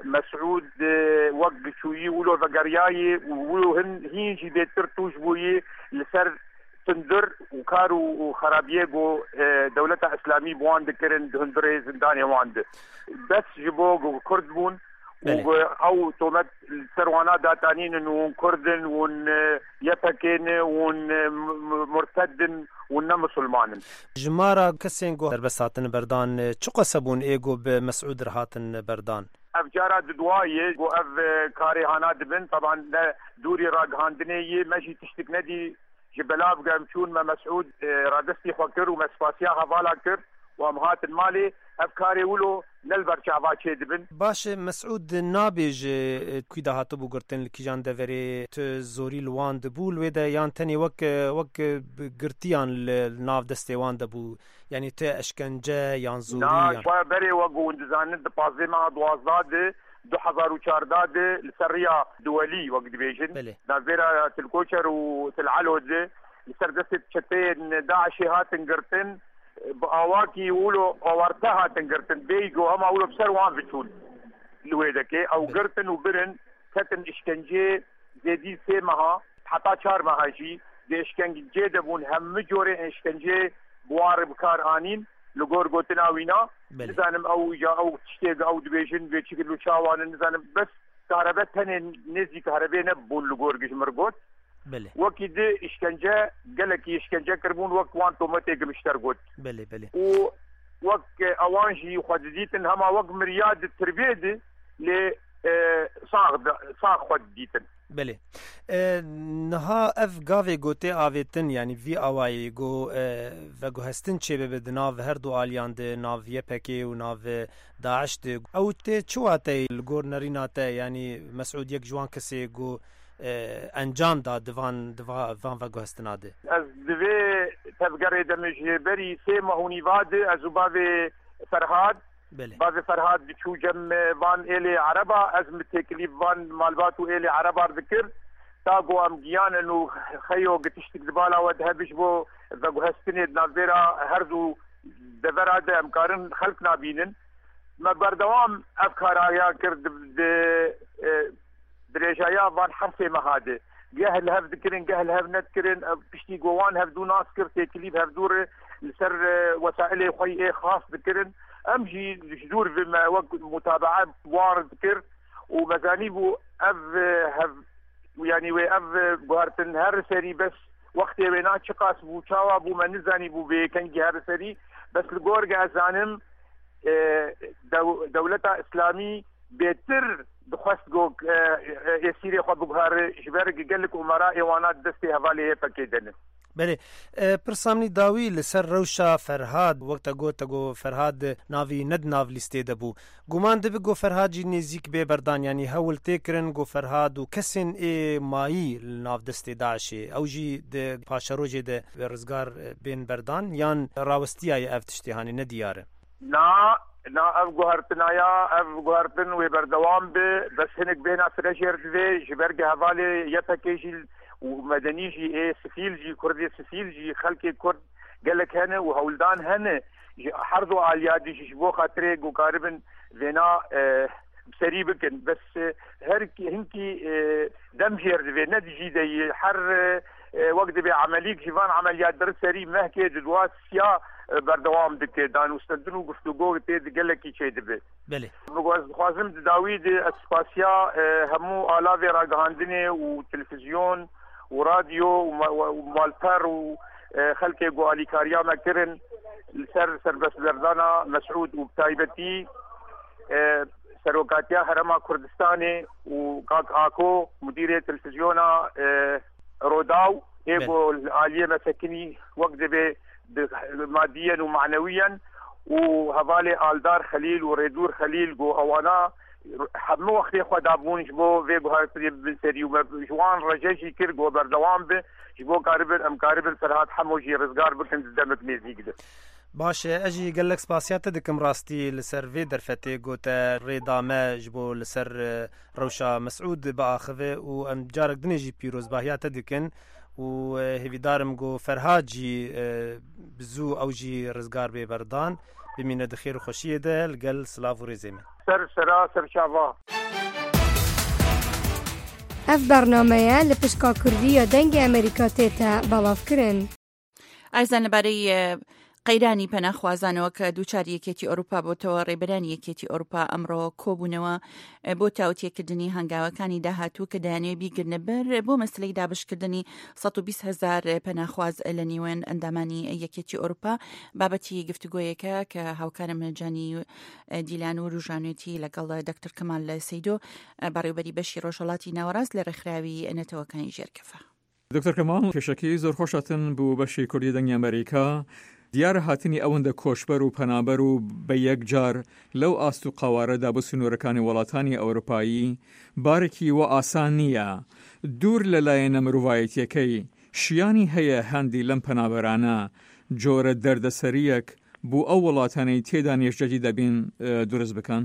مسعود وق شوي ولو فقرياي ولو هن هينجي بيتر توش بوي لسر تندر وكارو وخرابيجو دولة إسلامي بوان دكرن هندري زندانيا واند بس جبوغ كرد بون او تومت السروانات داتانين ون كردن ون يبكين ون مرتدن ون مسلمانن
جمارا كسينغو دربساتن بردان چو قسبون ايغو بمسعود رهاتن بردان
افجارا دوايه جو اف كاري هانا دبن طبعا دوري راغاندني ماشي تشتك ندي جبلاب قامشون ما مسعود رادستي فكر ومسفاسيا حوالا كر وامهات المالي افكاري ولو نلبر شعبا دبن
باش مسعود نابج كي دهاتو بوغرتن لكيجان دفري زوري لوان دبول ودا يان تاني وك وك غرتيان الناف دستي وان دبو يعني تا اشكنجه يان زوري
نا شويه بري وقو اندزان دبازيما دوازداد دو حزار وشارداد لسرية دولي وقت بيجن نازيرا تلكوشر وتلعلود لسردست شتين داعشي هاتن قرتن بأواكي يقولوا أورتها تنقرتن بيجو هم أقولوا بسر وان بتشون لويدكي أو قرتن وبرن كتن إشكنجي زيدي سيمها حتى شار مهاجي دي إشكنجي دبون هم جوري إشكنجي بوار بكار آنين لغور قوتنا وينا نزانم أو جا أو تشتيق أو دبيشن بيشكل وشاوان نزانم بس كهرباء تاني نزي كهرباء نبون لغور قش مرقوت
بله
وقت ده إشكنجة قالك إشكنجة كربون وقت وان تومتيك مشترقوت
بله بله
و وقت أوانجي خدديتن هما وقت مرياد التربية ل صاغ صاغ خدديتن
بله نها اف گاوی گوته آویتن یعنی وی آوایی گو و گو هستن چه ببد ناو هر دو آلیان ده ناو یپکی و ناو داعش ده او ته چواته لگور نریناته یعنی مسعود یک جوان کسی گو انجام داد دوان دوان و گو هستناده
از دوی تفگره دمجه بری سه مهونی واده از باوی فرهاد
بله
باوی فرهاد چو جم وان ایلی عربا از متکلیف وان مالباتو ایلی عربا ذکر تاگو ام گیان انو خیو گتشتک دبالا و دهبش بو و گو هستنید نازیرا هر دو دفراده امکارن خلق نابینن ما بردوام افکار آیا کرد دريجايا فان حرفي مهاده جهل هف ذكرن جهل هف نذكرن بشتي جوان هف دو ناس كر تكليف هف دور لسر وسائل خوي خاص ذكرن امجي جدور بما وقت متابعات وارد ذكر ومزانيبو اف هف يعني وي اف بهارتن هر سري بس وقت وينا شقاس بو تشاوا بو منزاني بو بكنجي هر سري بس الجورجا زانم دولتا اسلامي بيتر بخواست گو یسیری خود بگهار جبرگ گلک امرا ایوانات دستی حوالی پکیدن.
بله پرسامنی داوی لسر روشا فرهاد وقت گوت گو فرهاد ناوی ند ناو لیسته دبو گمان دب گو فرهاد جی نزیک به بردان یعنی هول تکرن گو فرهاد و کسن ای مایی ناو دسته داعشی او جی د پاشروجی د رزگار بین بردان یان راوستیای افتشتهانی ندیاره.
نا نا اف گوهرتنایا اف گوهرتن و بردوام به بس هنک بین افرشیر دوی جبرگ حوالی یپکیجی و مدنیجی ای سفیل جی کردی سفیل جی خلق کرد گلک هنه و هولدان هنه حرضو آلیادی جشبو خاطره گو کاربن وینا بسری بکن بس هر هنکی دمجیر دوی ندجی دی هر وقت به عملیک جوان عملیات در سری مهکه جدوات سیا بردوام دکه دان استندنو گفتگو تید گلکی چه دبه
بله
بگوز خوازم داوید اسپاسیا همو آلاوی راگهاندنه و تلفزیون و رادیو و مالتر و خلق گوالی کاریا مکرن سر سربس بردانا مسعود و بتایبتی سروکاتیا حرما کردستانی و کاک آکو مدیر تلفزیونا روداو ايغو العاليه مسكني وقت به ماديا ومعنويا وهذالي آلدار خليل وريدور خليل جو اوانا حمو وقت خدابون جبو فيغو هارتري بالسري وجوان رجاجي كير جو بردوام به جبو قاربل ام قاربل فرهاد حمو جي رزقار بكن دمك ميزي كده
باشه اجي قال لك سباسيات دكم راستي لسيرفي درفتي قوتا ريدا ما جبو لسر روشا مسعود باخذه وام جارك دنيجي بيروز باهيات دكن و هێویدارم گۆ فەرهاجی بزوو ئەوژی ڕزگار بێ بەردان بمینە دخێر و خۆشیێدە لەگەڵ سلااو و ڕێزێمێ
سەر سەرا سەرچاوا
ئەف بەرنامەیە لە پشکا کوردیە دەنگی ئەمریکا تێتە بەڵاوکردن.
ئازان لەبارەی قەیرانی پەناخوازانەوە کە دووچاری یەکێتی ئەوروپا بۆتەوە ڕێبەرانی یەکێتی ئەوروپا ئەمڕۆ کۆبوونەوە بۆ تاوتێکردنی هەنگاوەکانی داهاتوو کە دەیانەوێت بیگرنە بەر بۆ مەسلەی دابشکردنی سەد و بیست هەزار پەناخواز لە نیوەن ئەندامانی یەکێتی ئەوروپا. بابەتی گفتوگۆیەکە کە هاوکارم جانی دیلان و ڕوژانێتی لەگەڵ دکتۆر کەمال سەیدۆ بەڕێوەبەری بەشی ڕۆژهەڵاتی ناوەڕاست لە ڕێکخراوی نەتەوەکانی ژێرکەفە.
دکتۆر کەمال پێشەکی زۆر خۆشاتن بوو بەشی کوردی دەنگی ئەمریکا. دیارە هاتنی ئەوەندە کۆشبەر و پەنابەر و بە یەک جار لەو ئاست و قاوارەدا بۆ سنوورەکانی وڵاتانی ئەوروپایی بارێکی وە ئاسان نییە. دوور لەلایەنە مرۆڤایەتیەکەی شیانی هەیە هەندی لەم پەنابەرانە جۆرە دەردەسەریەک بوو ئەو وڵاتانەی تێدا نێژدەجی دەبین دروست بکەن؟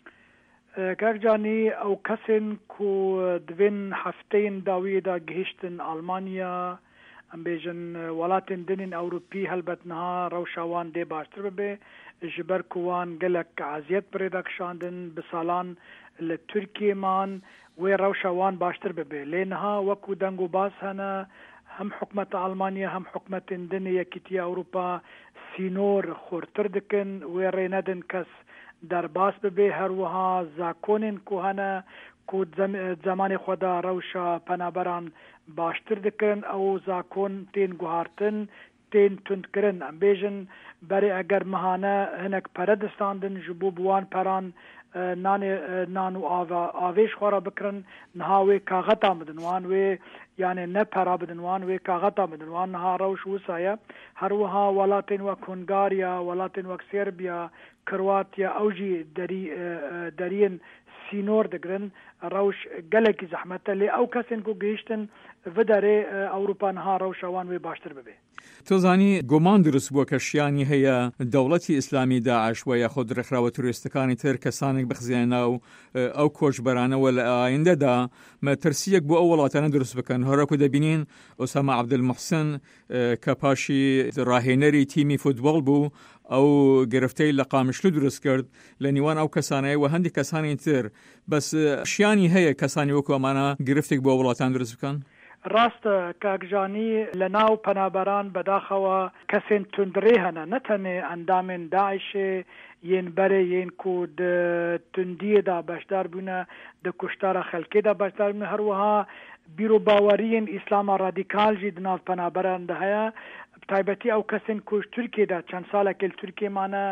کاکجانی ئەو کەسن کو دوێن هەفتەین داویەدا گەیشتن ئەڵمانیا ئەم بێژن وڵاتên dinên ئەوروپی هەلبەتنها ڕەوشاوان دێ باشتر ببێ ji ber ku wan gelek eziyet birê dakişandin bi salan li Tirkiyeyman wê rewşa wan baştir bibe lê niha wekû deng û baz hene hem hikûmeta Almanya hem hikûmetên dinê Yekîtiya Ewropa sînor xurtir dikin wê rê nedin kes derbas bibe her wiha zakonên ku hene ku zemanê xwe da rewşa penaberan baştir dikin ew zakon tên guhartin tên tundkirin em bêjin berê eger mihane hinek pere distandin ji bo bi wan peran nanê nan û avêj xwe ra bikirin niha wê kaxeta bidin wan wê yani ne pera bidin wan wê kaxeta bidin wan niha rewş wisa ye her wiha welatên wek Hungariya welatên wek Serbiya Kroatiya ew jî derî deriyên sînor digirin rewş gelekî zehmete lê ew kesên ku gihîştin viderê Ewropa niha rewşa wan wê baştir bibe.
تۆ زانی گۆمان دروست بووە کە شیانی هەیە دەوڵەتی ئیسلامی داعش و یاخۆ ڕێکخراوە توریستەکانی تر کەسانێک بخزیێنە ناو ئەو کۆچبەرانەوە لە ئایندەدا مەترسیەک بۆ ئەو وڵاتانە دروست بکەن. هەرەکو دەبینین ئۆسامە عەبدولموحسن کە پاشی ڕاهێنەری تیمی فوتبۆڵ بوو ئەو گرفتەی لە قامشلو دروست کرد لە نیوان ئەو کەسانەیە و هەندی کەسانی تر بەس شیانی هەیە کەسانی وەکو ئەمانە گرفتێک بۆ وڵاتان دروست بکەن؟
ڕاستە کاکجانی لە ناو پەنابەران بەداخەوە کەسێن توندرێ هەنە نەتەنێ ئەندامێن داعشێ یەن بەرێ یەن کو توندیەدا بەشدار بوونە دە کوشتارە خەلکێدا بەشدار بوونە هەروەها بیرۆ باوەریین ئیسلاما ڕادیکالژی دناو پەنابەراندا هەیە تایبەتی ئەو کەسن کوش تورکێدا چەند ساڵێکی تورکێمانە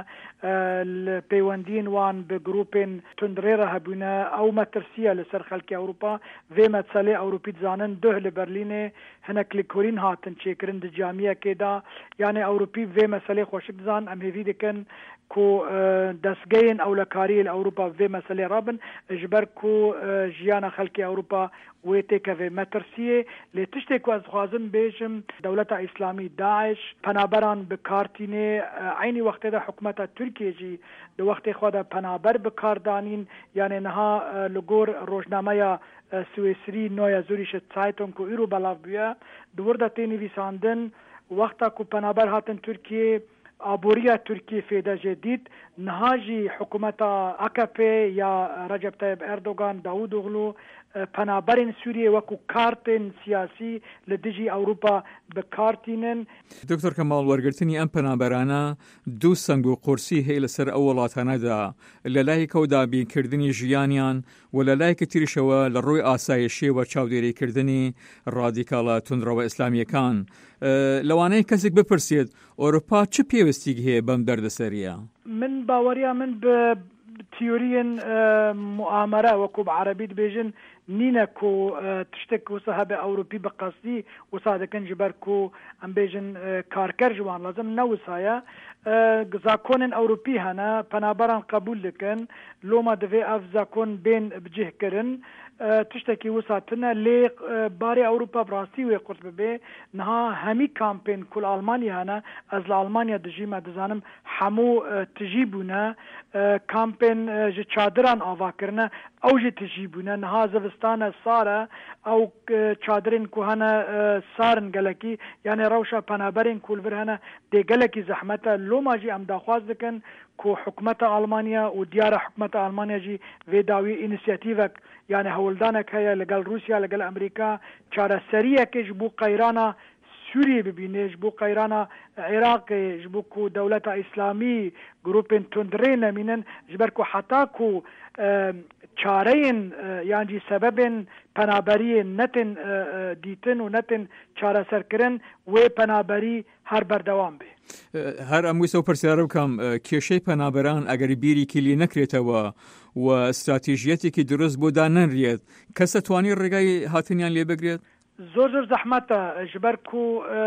پەیوەندین وان بە گروپێن توندڕێرە هەبوونە ئەو مەترسیە لەسەر خەڵکی ئەوروپا vê مەسەلەی ئەوروپی دزانن دوه لە بەرلینێ هەنێک لێکۆرین هاتن چێکردن di جامیەکێدا یانێ ئەوروپی vê مەسەلەی خۆشک دزان ئەم هێوی دەکەن کو دەستگەین ئەولەکاری لە ئەوروپا vê مەسەلەی ڕابن ji ber ku ژیانە خەڵکی ئەوروپا wê têkevê metirsiyê lê tiştê ku ez dixwazim bêjim dewleta îslamî Daeş penaberan bi kartînê aynî wextê de hikûmeta Tirkiye jî di wextê xwe de penaber bi kar danîn yanê niha li gor rojnameya Swêsrî Neue Zürcher Zeitung ku îro belav bûye di wir de tê nivîsandin wexta ku penaber hatin Tirkiye aboriya Tirkiye fêde jêdît niha jî hikûmeta A K P ya Recep Tayyip Erdogan Davutoglu پەنابەرên Sûriyê wekû kartên siyasî li dijî Ewropa bikartînin.
دکتۆر کەماڵ وەرگرتنی ئەم پەنابەرانە دوو سنگ و قورسی هەیە لەسەر ئەو وڵاتانەدا لە لای کەودا بینکردنی ژیانیان و لە لایەکی تریشەوە لە ڕووی ئاسایشی و چاودێریکردنی ڕادیکاڵە توندڕەوە ئیسلامیەکان. لەوانەیە کەسێک بپرسێت ئەوروپا چ پێویستیک هەیە بەم دەردەسەریە؟
من باوەریە من بە تیۆریên muamere wekû bi Erebî dibêjin nîne ku tiştek wisa hebe Ewropî bi qesdî wisa dikin ji ber ku em bêjin karker ji wan lazim ne wisa ye زاکۆنن ئەوروپی هەنا پەنابەران قبول دەکەن لۆما دەوێ ئەف زاکۆن بێن بجێهکردن تشتێکی وساتنە لێ بارێ ئەوروپا بڕاستی وێ قورس ببێ نها هەمی کامپین کول ئالمانی هەنا ئەز لە ئالمانیا دژیمە دەزانم هەموو تژی بوونە کامپین ji çadiran avakirine ew jî tijî bûne niha zivistane sar e ew çadirên ku hene sarin gelekî yani rewşa penaberên kulvir hene dê gelekî zehmet e loma jî em daxwaz dikin ku hikûmeta Almanya û diyara hikûmeta Almanya jî vê dawî înisiyatîvek yani hewildanek heye li gel Rûsya li gel Amerîka çareseriyekê ji bo qeyrana Suriye bibîne ji bo qeyrana Iraqê ji bo ku dewleta İslamî grupên tundrê nemînin ji ber ku heta ku çareyên yan jî sebebên penaberiyê netin dîtin û netin çareserkirin wê penaberî her berdewam bê.
هەر ئەم ویسە و پرسیارە بکەم کێشەی پەنابەران ئەگەری بیریکی لێ نەکرێتەوە و استراتیژیەتێکی دروست بۆ دانەنرێت کەس دەتوانێت ڕێگای هاتنیان لێ بگرێت؟
زۆر زۆر زەحمەتە ji ber ku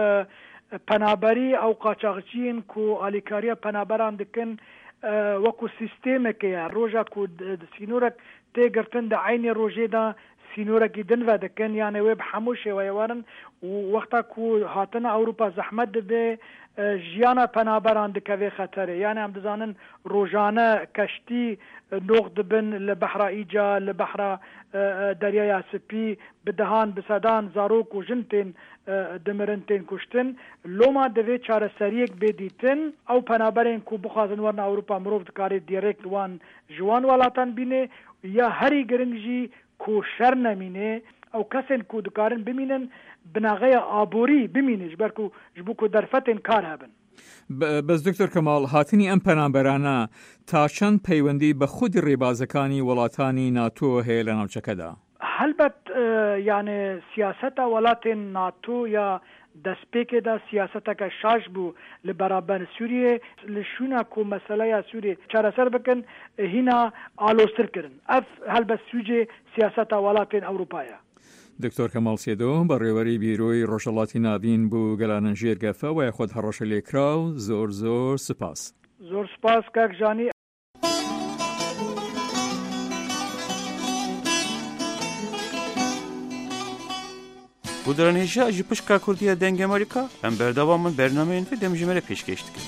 penaberî ew qaçaxçiyên ku alîkariya penaberan dikin wekû sîstêmekê ye roja ku sînorek tê girtin di eynê rojê de sînorekî din ve dikin yani wê bi hemû şêweyê warin û wexta ku hatina Ewropa zehmet dibe jiyana penaberan dikeve xeterê yani em dizanin rojane keştî نوغ دبن لبحر إيجا لبحر دریای سپی بدهان بسدان زاروک و جنتین دمرنتین کشتن لوما دوی چاره سریک بدیتن او پنابرین کو بخوازن ورن اوروپا مروف دکاری دیرکت وان جوان والاتان بینه یا هری گرنگجی کو شر نمینه او کسین کو دکارن بمینن بناغه آبوری بمینه جبر کو جبو کو درفتن کار هبن.
بەس دکتۆر کەماڵ هاتنی ئەم پەنابەرانە تا چەند پەیوەندی بە خودی ڕێبازەکانی وڵاتانی ناتۆ هەیە لە ناوچەکەدا؟
هەلبەت یانێ سیاسەتە وڵاتێن ناتۆ یا دەستپێکێدا سیاسەتەکە شاش بوو لە بەرابەر سووریێ لە شوونە کو مەسەلەیە سووری چارەسەر بکەن هینا ئالۆسترکردن ئەف هەلبەت سوجێ سیاسەتە وڵاتێن ئەوروپایە.
دکتۆر کەماڵ سێدۆ بەڕێوەری بیرۆی ڕۆژهەڵاتی ناوین بوو گەلانە ژێرگەفە وای خۆت هەڕەشە لێکرا و زۆر زۆر سپاس.
زۆر سپاس کاک ژانی.
Bu dönemde ji pişka Kurdiya dengê Amerîka em berdewamın bernameyên ve demjimere pêşkêş dikin.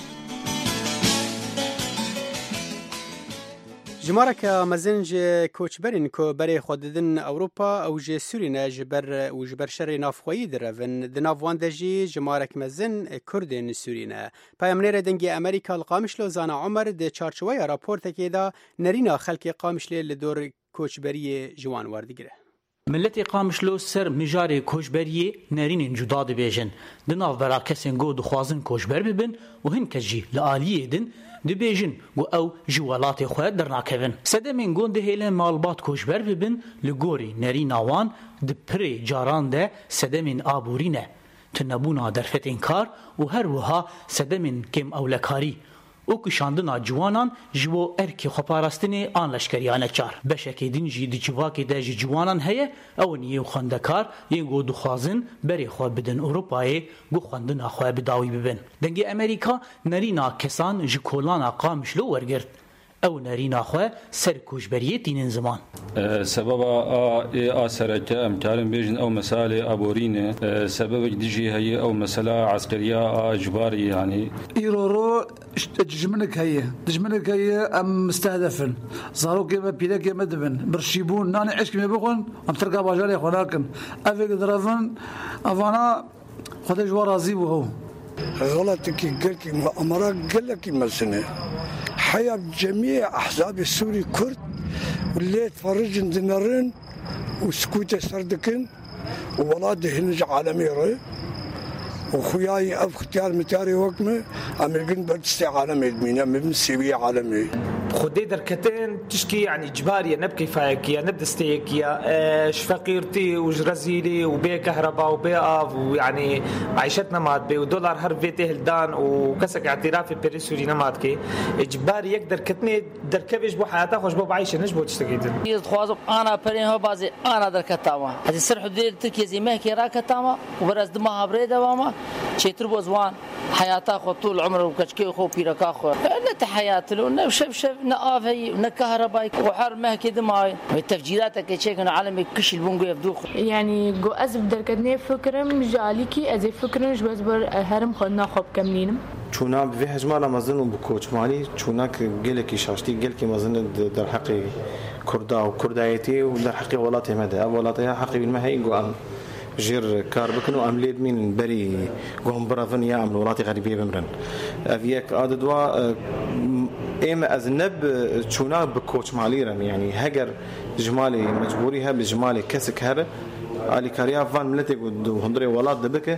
جمارك مزن جي كوچبرين كو بري خوددن أوروبا أو جي سورينا جبر وجبر شر نافخوي درفن دنافوان دجي جمارك مزن كردين سورينا پایمنير دنگي أمريكا القامشلو زانا عمر ده چارچوية راپورتكي دا نرينا خلق قامشلي لدور كوچبري جوان واردگره.
ملت قامشلو سر مجاری کوچبری نرین جدا دبیجن دناف برا کسین گو دخوازن کوچبر ببن و هن کجی لعالیه دن دبیجن و او جوالات خود درناکوین سده من گون دهیل مالبات کوچبر ببن لگوری نرین آوان دپری جاران ده سده من آبورینه تنبونا درفت انکار و هر وها سده من کم اولکاری او کشاندنا جوانان جبو ارکی خپاراستنی آن لشکریانه چار بشکی دین جی دی چواکی ده جی جوانان هیه او نیو خندکار یه گو دخوازن بری خواه بدن اروپای گو خندن خواه بداوی ببن دنگی امریکا نرینا کسان جی کولانا قامشلو ورگرد او نرینا خواه سر کوشبریه دینن زمان
سبب آ سرکه امتارن بیجن او مسائل ابورینه سبب دیجی هی او مسئله عسکریه اجباری يعني
ايرورو دجمنك هي دجمنك هي ام مستهدفن صاروا كيما بيدا كيما دبن برشيبون ناني عيش كيما بقون ام ترقى باجاري ولكن افيك درفن افانا خد جوار راضي وهو
غلطك قلت امرا قال لك مسنه حياة جميع أحزاب السوري كرد واللي تفرجن دنرن وسكوتة سردكن وولاده هنج عالمي ري وخياي أف اختيار متاري وكمه أمريكان بردستي عالمي دمينا من سيبيا عالمي
خدي دركتين تشكي يعني إجبارية نبكي فايكيا نبدستيكيا اش فقيرتي وجرزيلي وبي كهرباء وبي آف ويعني معيشتنا مات بي ودولار هر فيته هلدان وكسك اعترافي بريسوري نمات كي إجباري يقدر كتني دركبش بو حياته خوش بو بعيشة نجبو تشتكيدن
يتخوازم أنا برين هو بازي أنا دركتاما هذه سرح دير تركيا زي مهكي راكتاما وبرز دماها بريدة واما چێتر بۆ زوان حياتا خو طول عمره وكشكي خو بيركا خو لا حياة له نشف شف نقافي نكهرباء وحر ما كده ماي التفجيرات كشيء عالمي كش البونجو يفدوخ
يعني جو أزب دركتني فكرم جاليكي أزي فكرم جواز بر هرم خدنا خب كملينم
چونا به هجمار مازن و بکوچمالی چونا که گله کی شاشتی گل کی مازن در حق کردا و کردایتی و در حق ولات مده اولاتها حق المهي قام جير كار بكنو عمليد من بري قوم برافن يعملوا ولاتي غريبيه بمرن افيك ادوا اما اذنب چونا بكوچماليرم يعني هجر جمالي مجبوريها بجمالي كسك هر علي كاريا فان ملتي وهندري ولات دبكه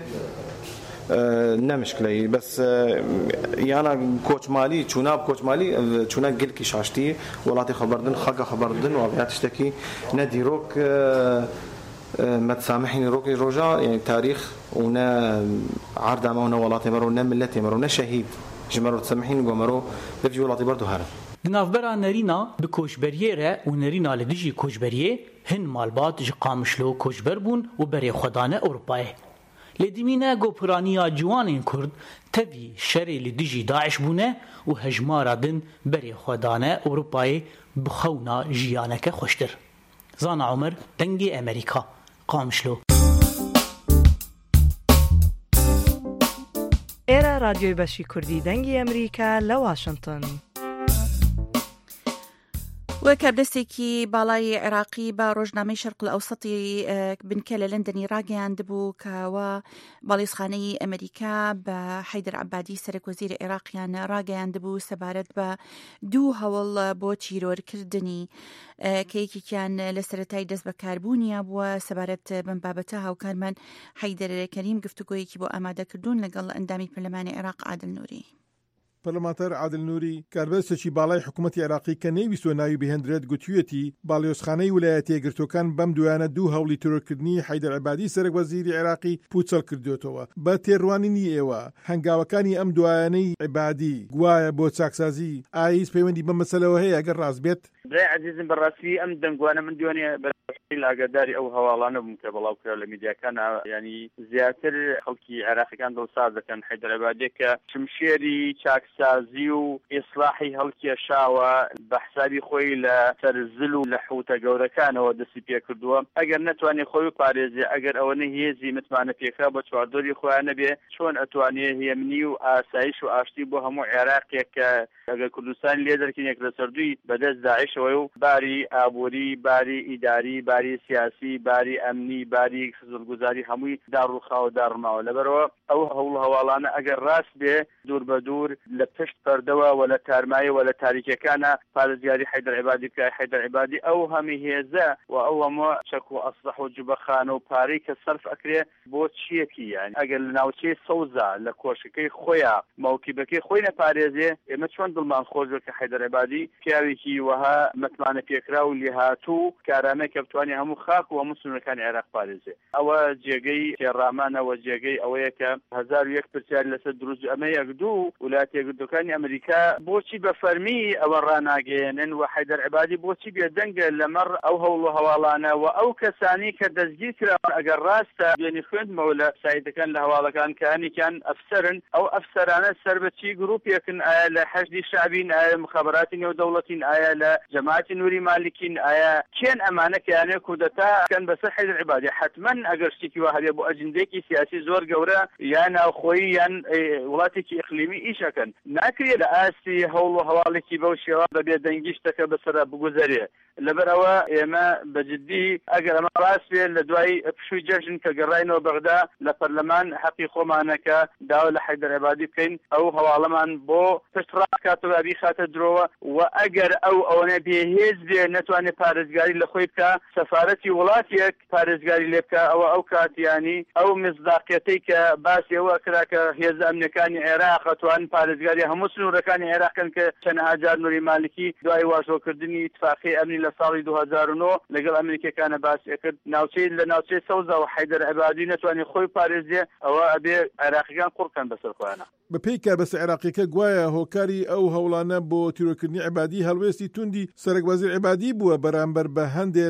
نمشكلي بس يانا كوتش مالي چونا بكوتش مالي چونا قل كي شاشتي ولاتي خبردن خلق خبردن وابيات تشتكي ندي روك ما تسامحيني روكي روجا يعني تاريخ ونا عرض ما ونا ولاتي مرو نا ملتي مرو نا شهيد جمرو تسامحيني ومرو بفجي ولاتي برضو هرم
نافبرا نرينا بكوشبريره ونرينا لدجي كوشبريه هن مالبات جي قامشلو كوشبر بون وبري خدانه اوروباي لديمينا گوپرانيا جوانين كرد تبي شري لدجي داعش بونه وهجمارا دن بري خدانه اوروباي بخونا جيانك خوشتر زانا عمر دنگي امريكا قامشلو
إيرا راديو باشي كردي دنگي امريكا لواشنطن
وكابدستێکی باڵای عێراقی با ڕۆژنامەی شەرق الئەوسەتی بنکە لە لەندەنی ڕاگەیاندبوو کەوا باڵێزخانەی ئەمریکا بە حەیدەر عەبادی سەرۆکوەزیری عێراقیان ڕاگەیاندبوو سەبارەت بە دوو هەوڵ بۆ چیرۆرکردنی کە یەکێکیان لە سەرەتای دەست بەکاربوونیە بووە سەبارەت بەم بابەتە هاوکارمان حەیدەر کەریم گفتوگۆیەکی بۆ ئامادەکردوون لەگەڵ ئەندامی پەرلەمانی عێراق عادل نووری.
پەرلەمانتەر عادل نووری کاربەستێکی باڵای حکوومەتی عێراقی کە نەیویستوە ناوی بهێنرێت گوتوویەتی باڵیۆزخانەی ویلایەتە یەکگرتووەکان بەم دوایانە دوو هەوڵی تۆرکردنی حەیدەر عەبادی سەرۆکوەزیری عێراقی پوچەڵ کردوێتەوە بە تێڕوانینی ئێوە هەنگاوەکانی ئەم دوایانەی عەبادی گوایە بۆ چاکسازی ئایس پەیوەندی بەم مەسەلەوە هەیە ئەگەر ڕاست بێت
برای عزیزم بەڕاستی ئەم دەنگوانە من دوێنێ لاگەداری ئەو هەواڵانە بووم کە بەڵاو کرا لە میدیاکان ینی زیاتر خەڵکی عێراقیەکان دڵساز دەکەن حەیدەر عەبادی کە شمشێری چاکسازی و ئیسلاحی هەڵکێشاوە بە حسابی خۆی لە سەرزل و لە حوتە گەورەکانەوە دەستی پێ کردووە ئەگەر نەتوانێت خۆی پارێزێ ئەگەر ئەوەنە هێزی متمانە پێکرا بە چواردۆری خۆیان نەبێ چۆن ئەتوانێت هێمنی و ئاسایش و ئاشتی بۆ هەموو عێراقێک کە ئەگەر کوردستان لێ دەرکەین لە سەردووی بەدەست داعشەوە و باری ئابووری باری ئیداری باری سیاسی باری ئەمنی باری خزمەتگوزاری هەمووی داڕوخاوە داڕماوە لەبەرەوە ئەو هەوڵ هەواڵانە ئەگەر ڕاست بێ دوور بە دوور لە پشت پەردەوە و لە تارمایە و لە تاریکەکانە پارێزگاری حەیدەر عەبادی بکە حەیدەر عەبادی ئەو هەمی هێزە و ئەو هەموو چەک و ئەسلحە و جوبەخانە و پارەی کە سەرف ئەکرێ بۆ چیەکی یانی ئەگەر لە ناوچەی سەوزە لە کۆشەکەی خۆیان مەوکیبەکەی خۆی نەپارێزێ ئێمە چۆن دڵمان خۆش کە حەیدەر عەبادی پیاوێکی وەها متمانە پێکرا و لێهاتوو کارامەی کە بتوانێ هەموو خاک و هەموو سنوورەکانی عێراق پارێزێ ئەوە جێگەی تێڕامانەوە جێگەی ئەوەیە کە هەزار و یەک پرسیار لەسەر دروست ئەمە یەکدوو وڵاتە یەکگرتووەکانی ئەمریکا بۆچی بە فەرمی ئەوە ڕاناگەێنن و حەیدەر عەبادی بۆچی بێدەنگە لەمەڕ ئەو هەوڵ و هەواڵانە و ئەو کەسانی کە دەستگیر کراون ئەگەر ڕاستە دوێنی خوێندمەوە لە سایتەکان لە هەواڵەکان کە هەنێکیان ئەفسەرن ئەو ئەفسەرانە سەر بە چی گروپێکن ئایا لە حەشدی شعبین ئایا مخابراتی نێودەوڵەتین ئایا لە جەماعەتی نووری مالکین ئایا کێن ئەمانە کە یانێ کودەتا کەن بەسەر حەیدەر عەبادی حتمما ئەگەر شتێکی وا هەبێ بۆ ئەجندێکی سیاسی زۆر گەورە یان ناوخۆیی یان وڵاتێکی ئیقلیمی ئیشەکەن ناکرێت لە ئاستی هەوڵ و هەواڵێکی بەو شێوە بەبێ دەنگی شتەکە بەسەرا بگوزەرێ لەبەرەوە ئێمە بەجددی ئەگەر ئەمە ڕاست بێت لە دوای پشووی جەژن کە گەڕاینەوە بەغدا لە پەرلەمان حەقی خۆمانەکە داوا لە حەیدەر عەبادی بکەین ئەو هەواڵەمان بۆ پشت ڕاکاتەوە بیخاتە درۆوە و ئەگەر ئەو ئەوەنە بێهێز بێ نەتوانێت پارێزگاری لە خۆی بکە سەفارەتی وڵاتێک پارێزگاری لێ بکە ئەوە ئەو کاتیانی ئەو مزداقیەتەی کە باسی ئەوە کرا کە هێز ئەمنەکانی عێراق ئەتوانن پارێزگاری هەموو سنوورەکانی عێراقن کە چەند جار نووری مالکی دوای واژۆکردنی اتفاقی ئەمنی لە ساڵی دوو هەزار و نۆ لەگەڵ ئەمریکەکانە باسی کرد ناوچەی لە ناوچەی سەوزە و حەیدەر عەبادی نەتوانێت خۆی پارێزێ ئەوە ئەبێ عێراقیەکان قوڕکەن بەسەر خۆیانە
بەپێی کاربەستە عێراقیەکە گوایە هۆکاری ئەو هەوڵانە بۆ تیرۆکردنی عەبادی هەڵوێستی توندی سەرۆکوەزیر عەبادی بووە بەرامبەر بە هەندێک لە دەسەڵات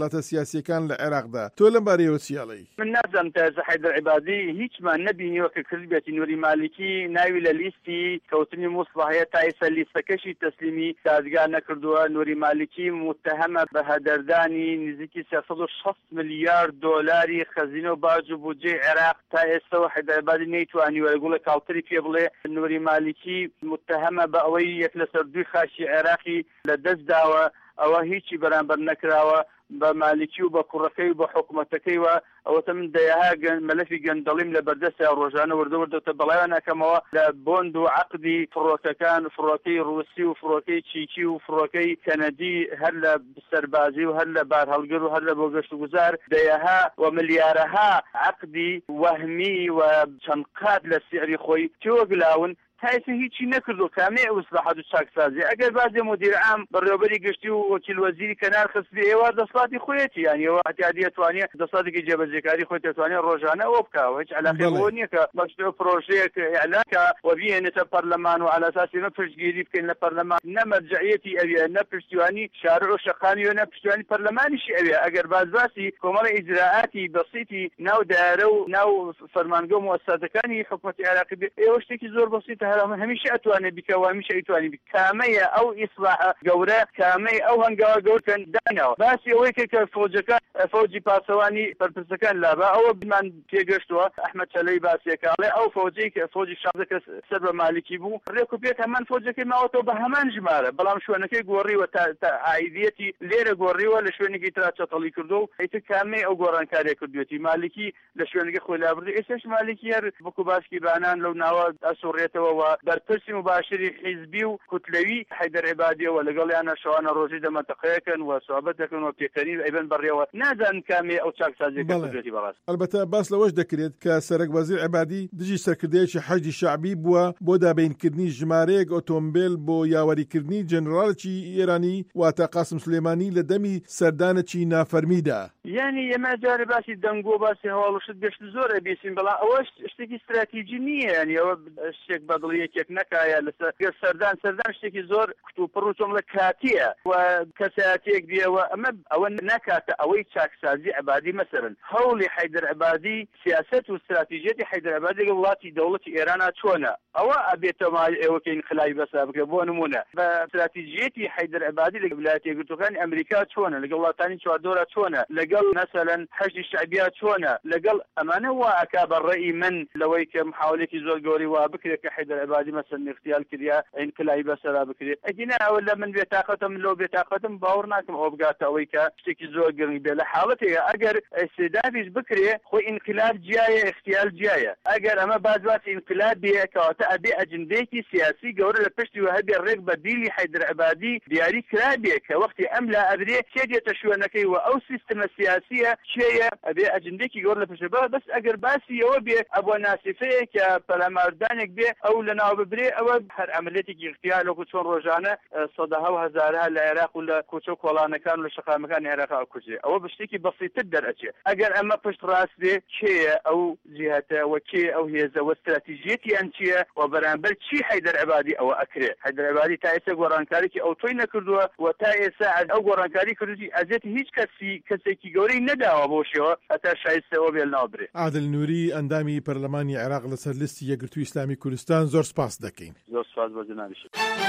وڵاتە سیاسیەکان لە عێراقدا تۆ لەم بارەیەوە چیاڵی؟
من نازانم تا حیدر عیبادی هیچمان نبینیوە کە کردبێتی نوری مالیکی ناوی لە لیستی کەوتنی موسڵ تا ئێستا لیستەکەشی تەسلیمی دادگا نەکردووە. نوری مالیکی متهمە بە هەدەردانی نزیکی سێسەد و شەست ملیارد دۆلاری خەزینە و باج و بودجەی عێراق تا ئێستا حیدر عیبادی نەیتوانیوە لەگوڵە کاڵتری پێ بڵێ. نوری مالیکی متهمە بە ئەوەی یەک لەسەر دوی خاشی عێراقی لە دەست داوە، ئەوە هیچی بەرامبەر نەکراوە بە مالیکی و بە کوڕەکەی و بە حکوومەتەکەی وە. ئەوەتە من دەیەها مەلەفی گەندەڵیم لە بەردەستی ڕۆژانە وردەوردەوتە بەڵایان ناکەمەوە لە بۆند و عەقدی فڕۆکەکان، فڕۆکەی ڕووسی و فڕۆکەی چیکی و فڕۆکەی کەنەدی، هەر لە سەربازی و هەر لە بار هەڵگر و هەر لە بۆ گەشت و گوزار دەیەها و ملیارەها عەقدی وەهمی و چەند قات لە سیعری خۆی تێوەگلاون تایسە هیچی نەکردو کامێ ئەوسلاحات و چاکسازی. ئەگەر بازێ مدیر عام بەڕێوەبەری گشتی و وەکیل وەزیری کەنار خستبێ ئێوە دەسڵاتی خۆیەتی، یانی ئەوە هەتیادی دەتوانێت دەسڵاتێکی جێبەجێکاری خۆی دەتوانێت ڕۆژانە ئەوە بکاوە. هیچ عەلاقەی بۆ نییە کە بەشتە پرۆژەیەک ئیعلانکە و بێنێتە پەرلەمان و عەلە ئەساسی نە پشتگیری بکەین لە پەرلەمان، نە مەرجەعیەتی ئەوێ، نە پشتیوانی شارع و شەقامی و نە پشتیوانی پەرلەمانیشی ئەوێ. ئەگەر بازباسی کۆمەڵە ئیجراعاتی بەسیتی ناو دارە و ناو فەرمانگە و مؤسساتەکانی حکوومەتی عێراقی بێ، ئێوە شتێکی زۆر بەسیتە هەرا هەمیشە ئەتوانێ بیکەوە، هەمیشە ئەیتوانی بی. کامەیە ئەو ئیسلاحە گەورە، کامەی ئەو هەنگاوە گەورکەن داناوە. باسی ئەوەی کە فۆجەکان فەوجی پاسەوانی پەرپرسەکان لابا ئەوە بمان پێگەشتووە. ئەحمەد چەلەی باسیەکاڵێ ئەو فۆجەی کە فۆجی شازە کە سەر بە مالیکی بوو ڕێک و پێک هەمان فۆجەکەی ماوەتەوە بە هەمان ژمارە، بەڵام شوێنەکەی گۆڕیوە تا ئایدیەتی لێرە گۆڕیوە لە شوێنێکی ترا چەتەڵی کردو و ئەیتر کامەی ئەو گۆڕانکاریە کردوێتی. مالیکی لە شوێنەکە خۆی لابردی. ئێستاش مالیکی هەر بکو باسکی بانان لەو ناوە ئەسوڕێتەوە و بەرپرسی مباشری حیزبی و کوتلەوی حیدر عیبادیەوە لەگەڵیانە شەوانە ڕۆژی دە مەنتەقەیەکەن و سوابەت دەکەن و پێکەنی ئەیبەن بەڕێوە. نازانم کامێ ئەو چاکسازیەکە کردوێتی بەڕاست.
ئەلبەتە باس لەوەش دەکرێت کە سەرۆک وەزیر عیبادی دژی سەرکردەیەکی حەشدی شەعبی بووە بۆ دابینکردنی ژمارەیەک ئۆتۆمبیل بۆ یاوەریکردنی جەنەرالێکی ئێرانی واتە قاسم سلێمانی لە دەمی سەردانێکی نافەرمیدا.
یعنی ئێمە جارێ باسی دەنگ و باسی هەواڵوشت گەشت زۆر ئەبیسین، بەڵام ئەوە شتێکی استراتیجی نییە. یعنی ئەوە شتێک بەدڵ یەکێک نەکایە لەسەر سەردان سەردان شتێکی زۆر کتوپڕ و چۆم لە کاتیە و کەسایەتێک دیەوە. ئەمە ئەوە ناکاتە ئەوەی چاکسازی عیبادی مەسەرن هەوڵی حیدر عیبادی سیاست و استراتیژیەتی حیدر عیبادی لەگەڵ وڵاتی دەوڵەتی ئێرانە چۆنە. ئەوە ئەبێتەوە ئێوەکە ئینقلابی بەسا بکە بۆ نمونە بە استراتیژیەتی حیدر عیبادی لەگەڵ ویلایەتە یەکگرتووەکانی ئەمریکا چۆنە، لەگەڵ وڵاتانی چواردۆرە چۆنە، لەگەڵ مەسەلەن حەشدی شەعبیا چۆنە، لەگەڵ ئەمانە وا ئەکا بەڕێی من لەوەی کە محاولێکی زۆر گەوری وا بکرێت کە حیدر عیبادی مەسەلەن اختیار کردیا ئینقلابی بەسەرا بکرێت. ئەگینە ئەوە لە من بێتاقەتم لەو بێتاقەتم باوەڕ ناکەم ئەوە بگاتە ئەوەی کە شتێکی زۆر گرنگ بێ. لە حاڵەتێکە ئەگەر ئێستێدادیش بکرێ خۆی ئینقلاب جیایە، اختیار جیایە. ئەگەر ئەمە بازباسی ئینقلاب بێ کەواتە ئەبێ ئەجندەیەکی سیاسی گەورە لە پشتی وە هەبێ ڕێک بە دیلی حیدر عیبادی دیاری کرابێ کە وەختی ئەم لا ئەبرێ کێ دێتە شوێنەکەی و ئەو سیستەمە سیاسیە چێیە، ئەبێ ئەجندێکی گەورە لە پشتە بە بەس ئەگەر باسی ئەوە بێ ئەبوە ناسیفەیە کە پەلاماردانێک بێ ئەو لە ناو ببرێ ئەوە هەر عملێتێکی اختیار لەکو چۆن ڕۆژانە سەدەها و هەزارها لە عێراق و لە کوچە و کۆڵانەکان و لە شەقامەکانی عێراق کوژێ. ئەوە بشتێکی بەسیتر دەرەچێ. ئەگەر ئەمە پشت ڕاست بێ کێیە ئەو جیهەتە و کێ ئەو هێزە و استراتیژیەتی ئەم چییە و بەرامبەر چی حیدر عیبادی ئەوە ئەکرێ. حیدر عیبادی تا ئێستا گۆڕانکاریی ئەو تۆی نەکردووە و تا ئێستا ئەو گۆڕانکاری کردوی ئەزێتی هیچ کەسی کەسێکی گەورەی نەداوە بۆشەوە هەتا شایستەوە بێ ناوبرێ.
عادل نووری ئەندامی پەرلەمانی عێراق لەسەر لیستی یەکگرتووی ئیسلامی کوردستان زۆر سپاس دەکەین.
زۆر سپاس بۆ جەنابیش.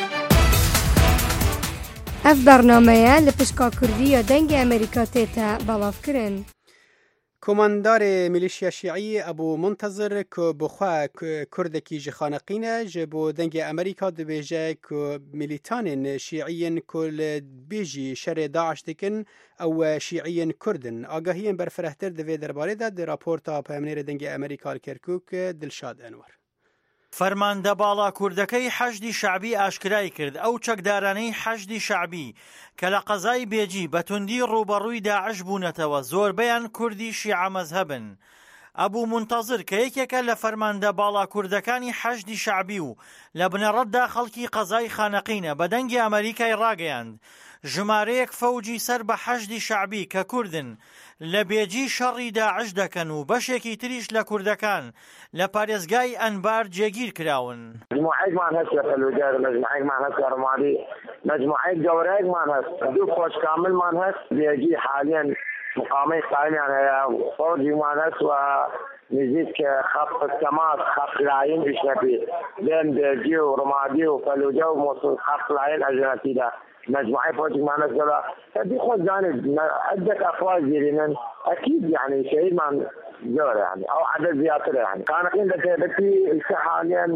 ئەف بەرنامەیە لە پشکا کوردیە دەنگی ئەمریکا تێتە بەڵاوکردن.
کۆماندارê میلیشیا شیعî Ebu Muntazir ku bi xwe Kurdekî ji xaneqîne ji bo dengê Amerîka dibêje ku milîtanên şîîyên ku li bêjî şerê Daeş dikin ew şîîyên Kurd in. Agahiyên berfirehtir di vê derbarê de di raporta Peyamnêrê dengê Amerîka li Kerkûk Dilşad Enwer.
فەرماندە باڵا کوردەکەی حەشدی شعبی ئاشکرای کرد ئەو چەکدارانەی حەشدی شعبی کە لە قەزای بێجی بە توندی ڕوبەڕووی داعش بوونەتەوە زۆربەیان کوردی شیعە مەزهەبن. ئەبوو منتەزر کە یەکێکە لە فەرماندە باڵا کوردەکانی حەشدی شعبی و لە بنەڕەتدا خەڵکی قەزای خانەقینە بە دەنگی ئەمریکای ڕاگەیاند ژمارەیەک فەوجی سەر بە حەشدی شعبی کە کوردن لە بێجی شەڕی داعش دەکەن و بەشێکی تریش لە کوردەکان لە پارێزگای ئەنبار جێگیر کراون.
مجموعەیەکمان هەست لە فەلوجەر، مجموعەیەکمان هەست لە ڕمادی، مجموعەیەک گەورەیەکمان هەست، دوو کۆچ کاملمان هەست، بێجی حالیان مقامەی قایمیان هەیە، فەوجیمان هەست و نزیک خط تماس خط لاین بشنبی بین بێجی و ڕمادی و فەلوجە و مووسڵ خط لاین ئەژنەتی دا مجموعة فوجي معنا سلا هذه خود جانب عدة أفواج جيرين أكيد يعني شيء ما زور يعني أو عدد زيادة يعني كان عندك بتي حاليا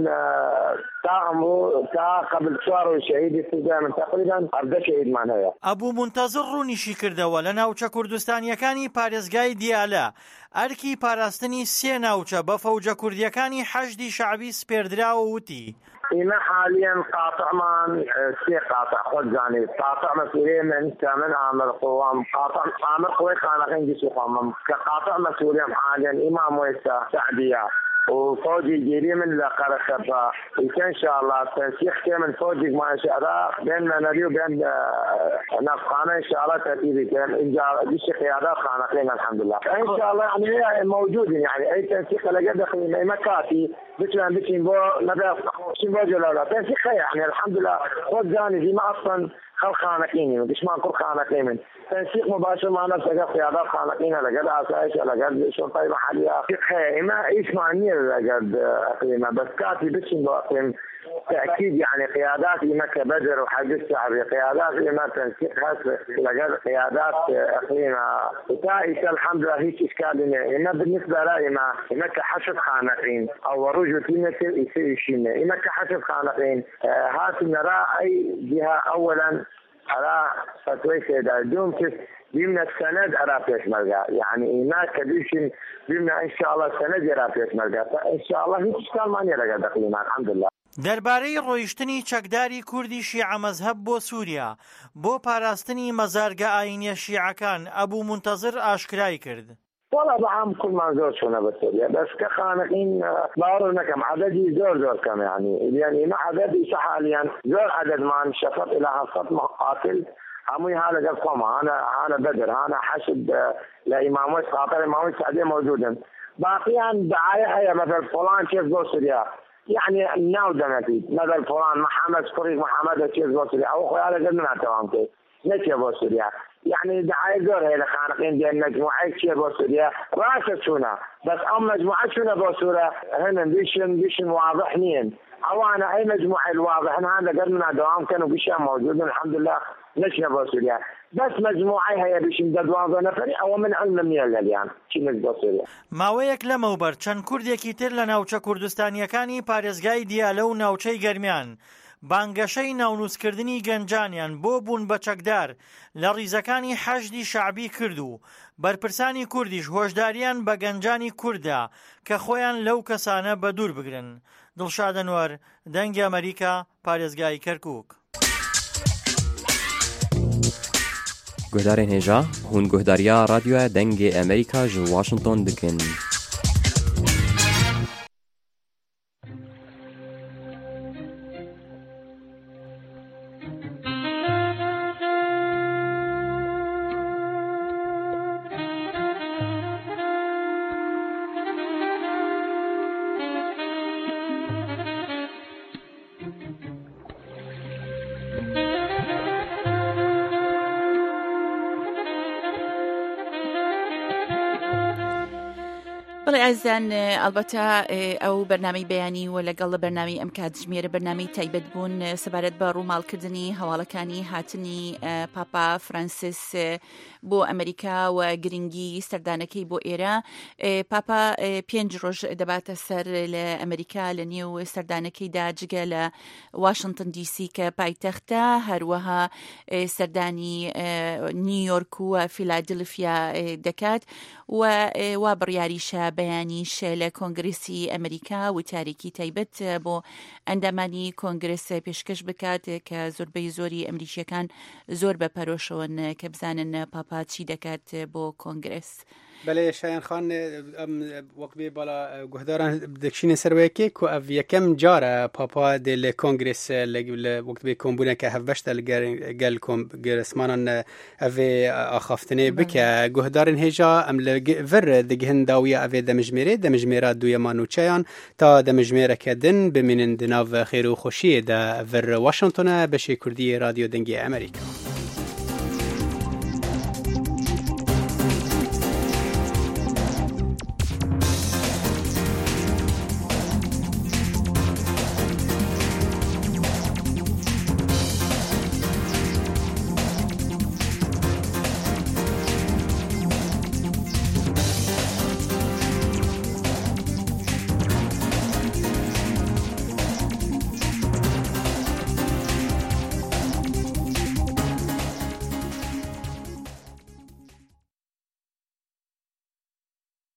تاعمو تا قبل شهر شهيد استخدام تقريبا أربع شهيد معنا.
أبو منتظر رونیشی کردەوە لە ناوچە کوردستانیەکانی پارێزگای دیالە ئەرکی پاراستنی سێ ناوچە بە فەوجە کوردیەکانی حەشدی شعبی سپێردراوە وتی
إنا حاليا قاطع مان سي قاطع خود جاني قاطع مسؤولية من كامل عامل قوام قاطع عامل قوي خانقين جيسو قوام كقاطع مسؤولية حاليا إمام ويسا سعدية وفوجي جيري من لقرة خبا إن شاء الله تنسيق كامل فوجي ما شاء الله بين منالي وبين نفقانا إن شاء الله ترتيبي كامل إن جاء جيش قيادات خانقين الحمد لله إن شاء الله يعني موجود يعني أي تنسيق لقد خلينا مكاتي بتوان بتين بو نبي شين بو جلاله تنسيق يعني الحمد لله خود جاني دي ما أصلا خل خانقيني مش ما نقول خانقين تنسيق مباشر مع نفسك قيادات خانقين لقد أسايش لقد شرطة محلية ما إيش معنيه لقد أقليمة بس كاتي بتين بو تأكيد يعني قيادات إمكة بدر وحج الشعبي قيادات إما تنسيق هس لقد قيادات إقليمة وتائسة الحمد لله هيك إشكال إما بالنسبة لا إما إمكة حشد خانقين أو وروج تيمة يسيشينة إمكة حشد خانقين هات نرى أي جهة أولا على فتوى سيدة دوم كس بيمنا السند أرى فيش ملقا يعني هناك كديشن بيمنا إن شاء الله السند يرى فيش ملقا إن شاء الله هيك إشكال ماني لقد إقليمة الحمد لله.
دەربارەی ڕۆیشتنی چەکداری کوردی شیعە مەزهەب بۆ سووریا بۆ پاراستنی مەزارگە ئاینیە شیعەکان ئەبوو منتەزر ئاشکرای کرد.
والله بعام كل ما زور شونا بسوريا بس كخانقين بارو نكم عددي زور زور كم يعني يعني ما عددي حاليا زور عدد ما شفت إلى هالصف مقاتل عمي هذا قد أنا أنا بدر أنا حشد لإمامي خاطر إمامي سعدي موجودا باقيا دعاية هي مثل فلان كيف بسوريا يعني الناو دمتي مثل فلان محمد فريق محمد كيف بسوريا أو أخوي هذا قد ما توامتي نكيف بسوريا يعني دعاية زور هي لخانقين دي المجموعة كيف بسوريا راسة شونا بس أم مجموعة شونا بسوريا هنا بيشن بيشن واضح نين أو أنا أي مجموعة الواضح هذا قد ما دوام كانوا بيشان موجودين الحمد لله نشنا بسوريا بس مجموعة هي بيشن دواظة نفري أو من علم ميال اليوم شي نجد بسوريا
ماوەیەک لەمەوبەر چەند کوردێکی تر لە ناوچە کوردستانیەکانی پارێزگای دیالە و ناوچەی گەرمیان بانگەشەی ناونووسکردنی گەنجانیان بۆ بوون بە چەکدار لە ڕیزەکانی حەشدی شعبی کرد و بەرپرسانی کوردیش هۆشداریان بە گەنجانی کووردا کە خۆیان لەو کەسانە بە دوور بگرن. دڵشاد ئەنوەر دەنگی ئەمریکا پارێزگای کەرکووک.
گۆدارên hêja hûn guhdariya radyoya dengê Amerîka ji Washington dikin.
بەڵێ ئازان ئەلبەتە ئەو بەرنامەی بەیانی و لەگەڵ بەرنامەی ئەم کات ژمێرە بەرنامەی تایبەت بوون سەبارەت بە ڕووماڵکردنی هەواڵەکانی هاتنی پاپا فرانسیس بۆ ئەمریکا و گرنگی سەردانەکەی بۆ ئێرە. پاپا پێنج ڕۆژ دەباتە سەر لە ئەمریکا لە نێو سەردانەکەیدا جگە لە واشنگتن دی سی کە پایتەختە، هەروەها سەردانی نیویۆرک و فیلادلفیا دەکات و وا بڕیاریشە بەیانیش لە کۆنگرسی ئەمریکا و تاریکی تایبەت بۆ ئەندامانی کۆنگرس پێشکەش بکات کە زۆربەی زۆری ئەمریکیەکان زۆر بەپەرۆشەوەن کە بزانن پاپا چی دەکات بۆ کۆنگرس.
بله شایان خان وقت بی بالا گهداران دکشین سرویکی که او یکم جاره پاپا دل کنگرس وقت بی کمبونه که هفشت گل کنگرسمانان او آخافتنه بکه گهدارن هجا ام لور دگهن داویه او دمجمیره دمجمیره دوی مانوچیان تا دمجمیره کدن بمینن دناو خیر و خوشی ده ور واشنطن بشی کردی رادیو دنگی امریکا.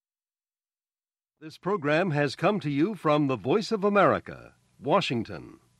This program has come to you from the Voice of America, Washington.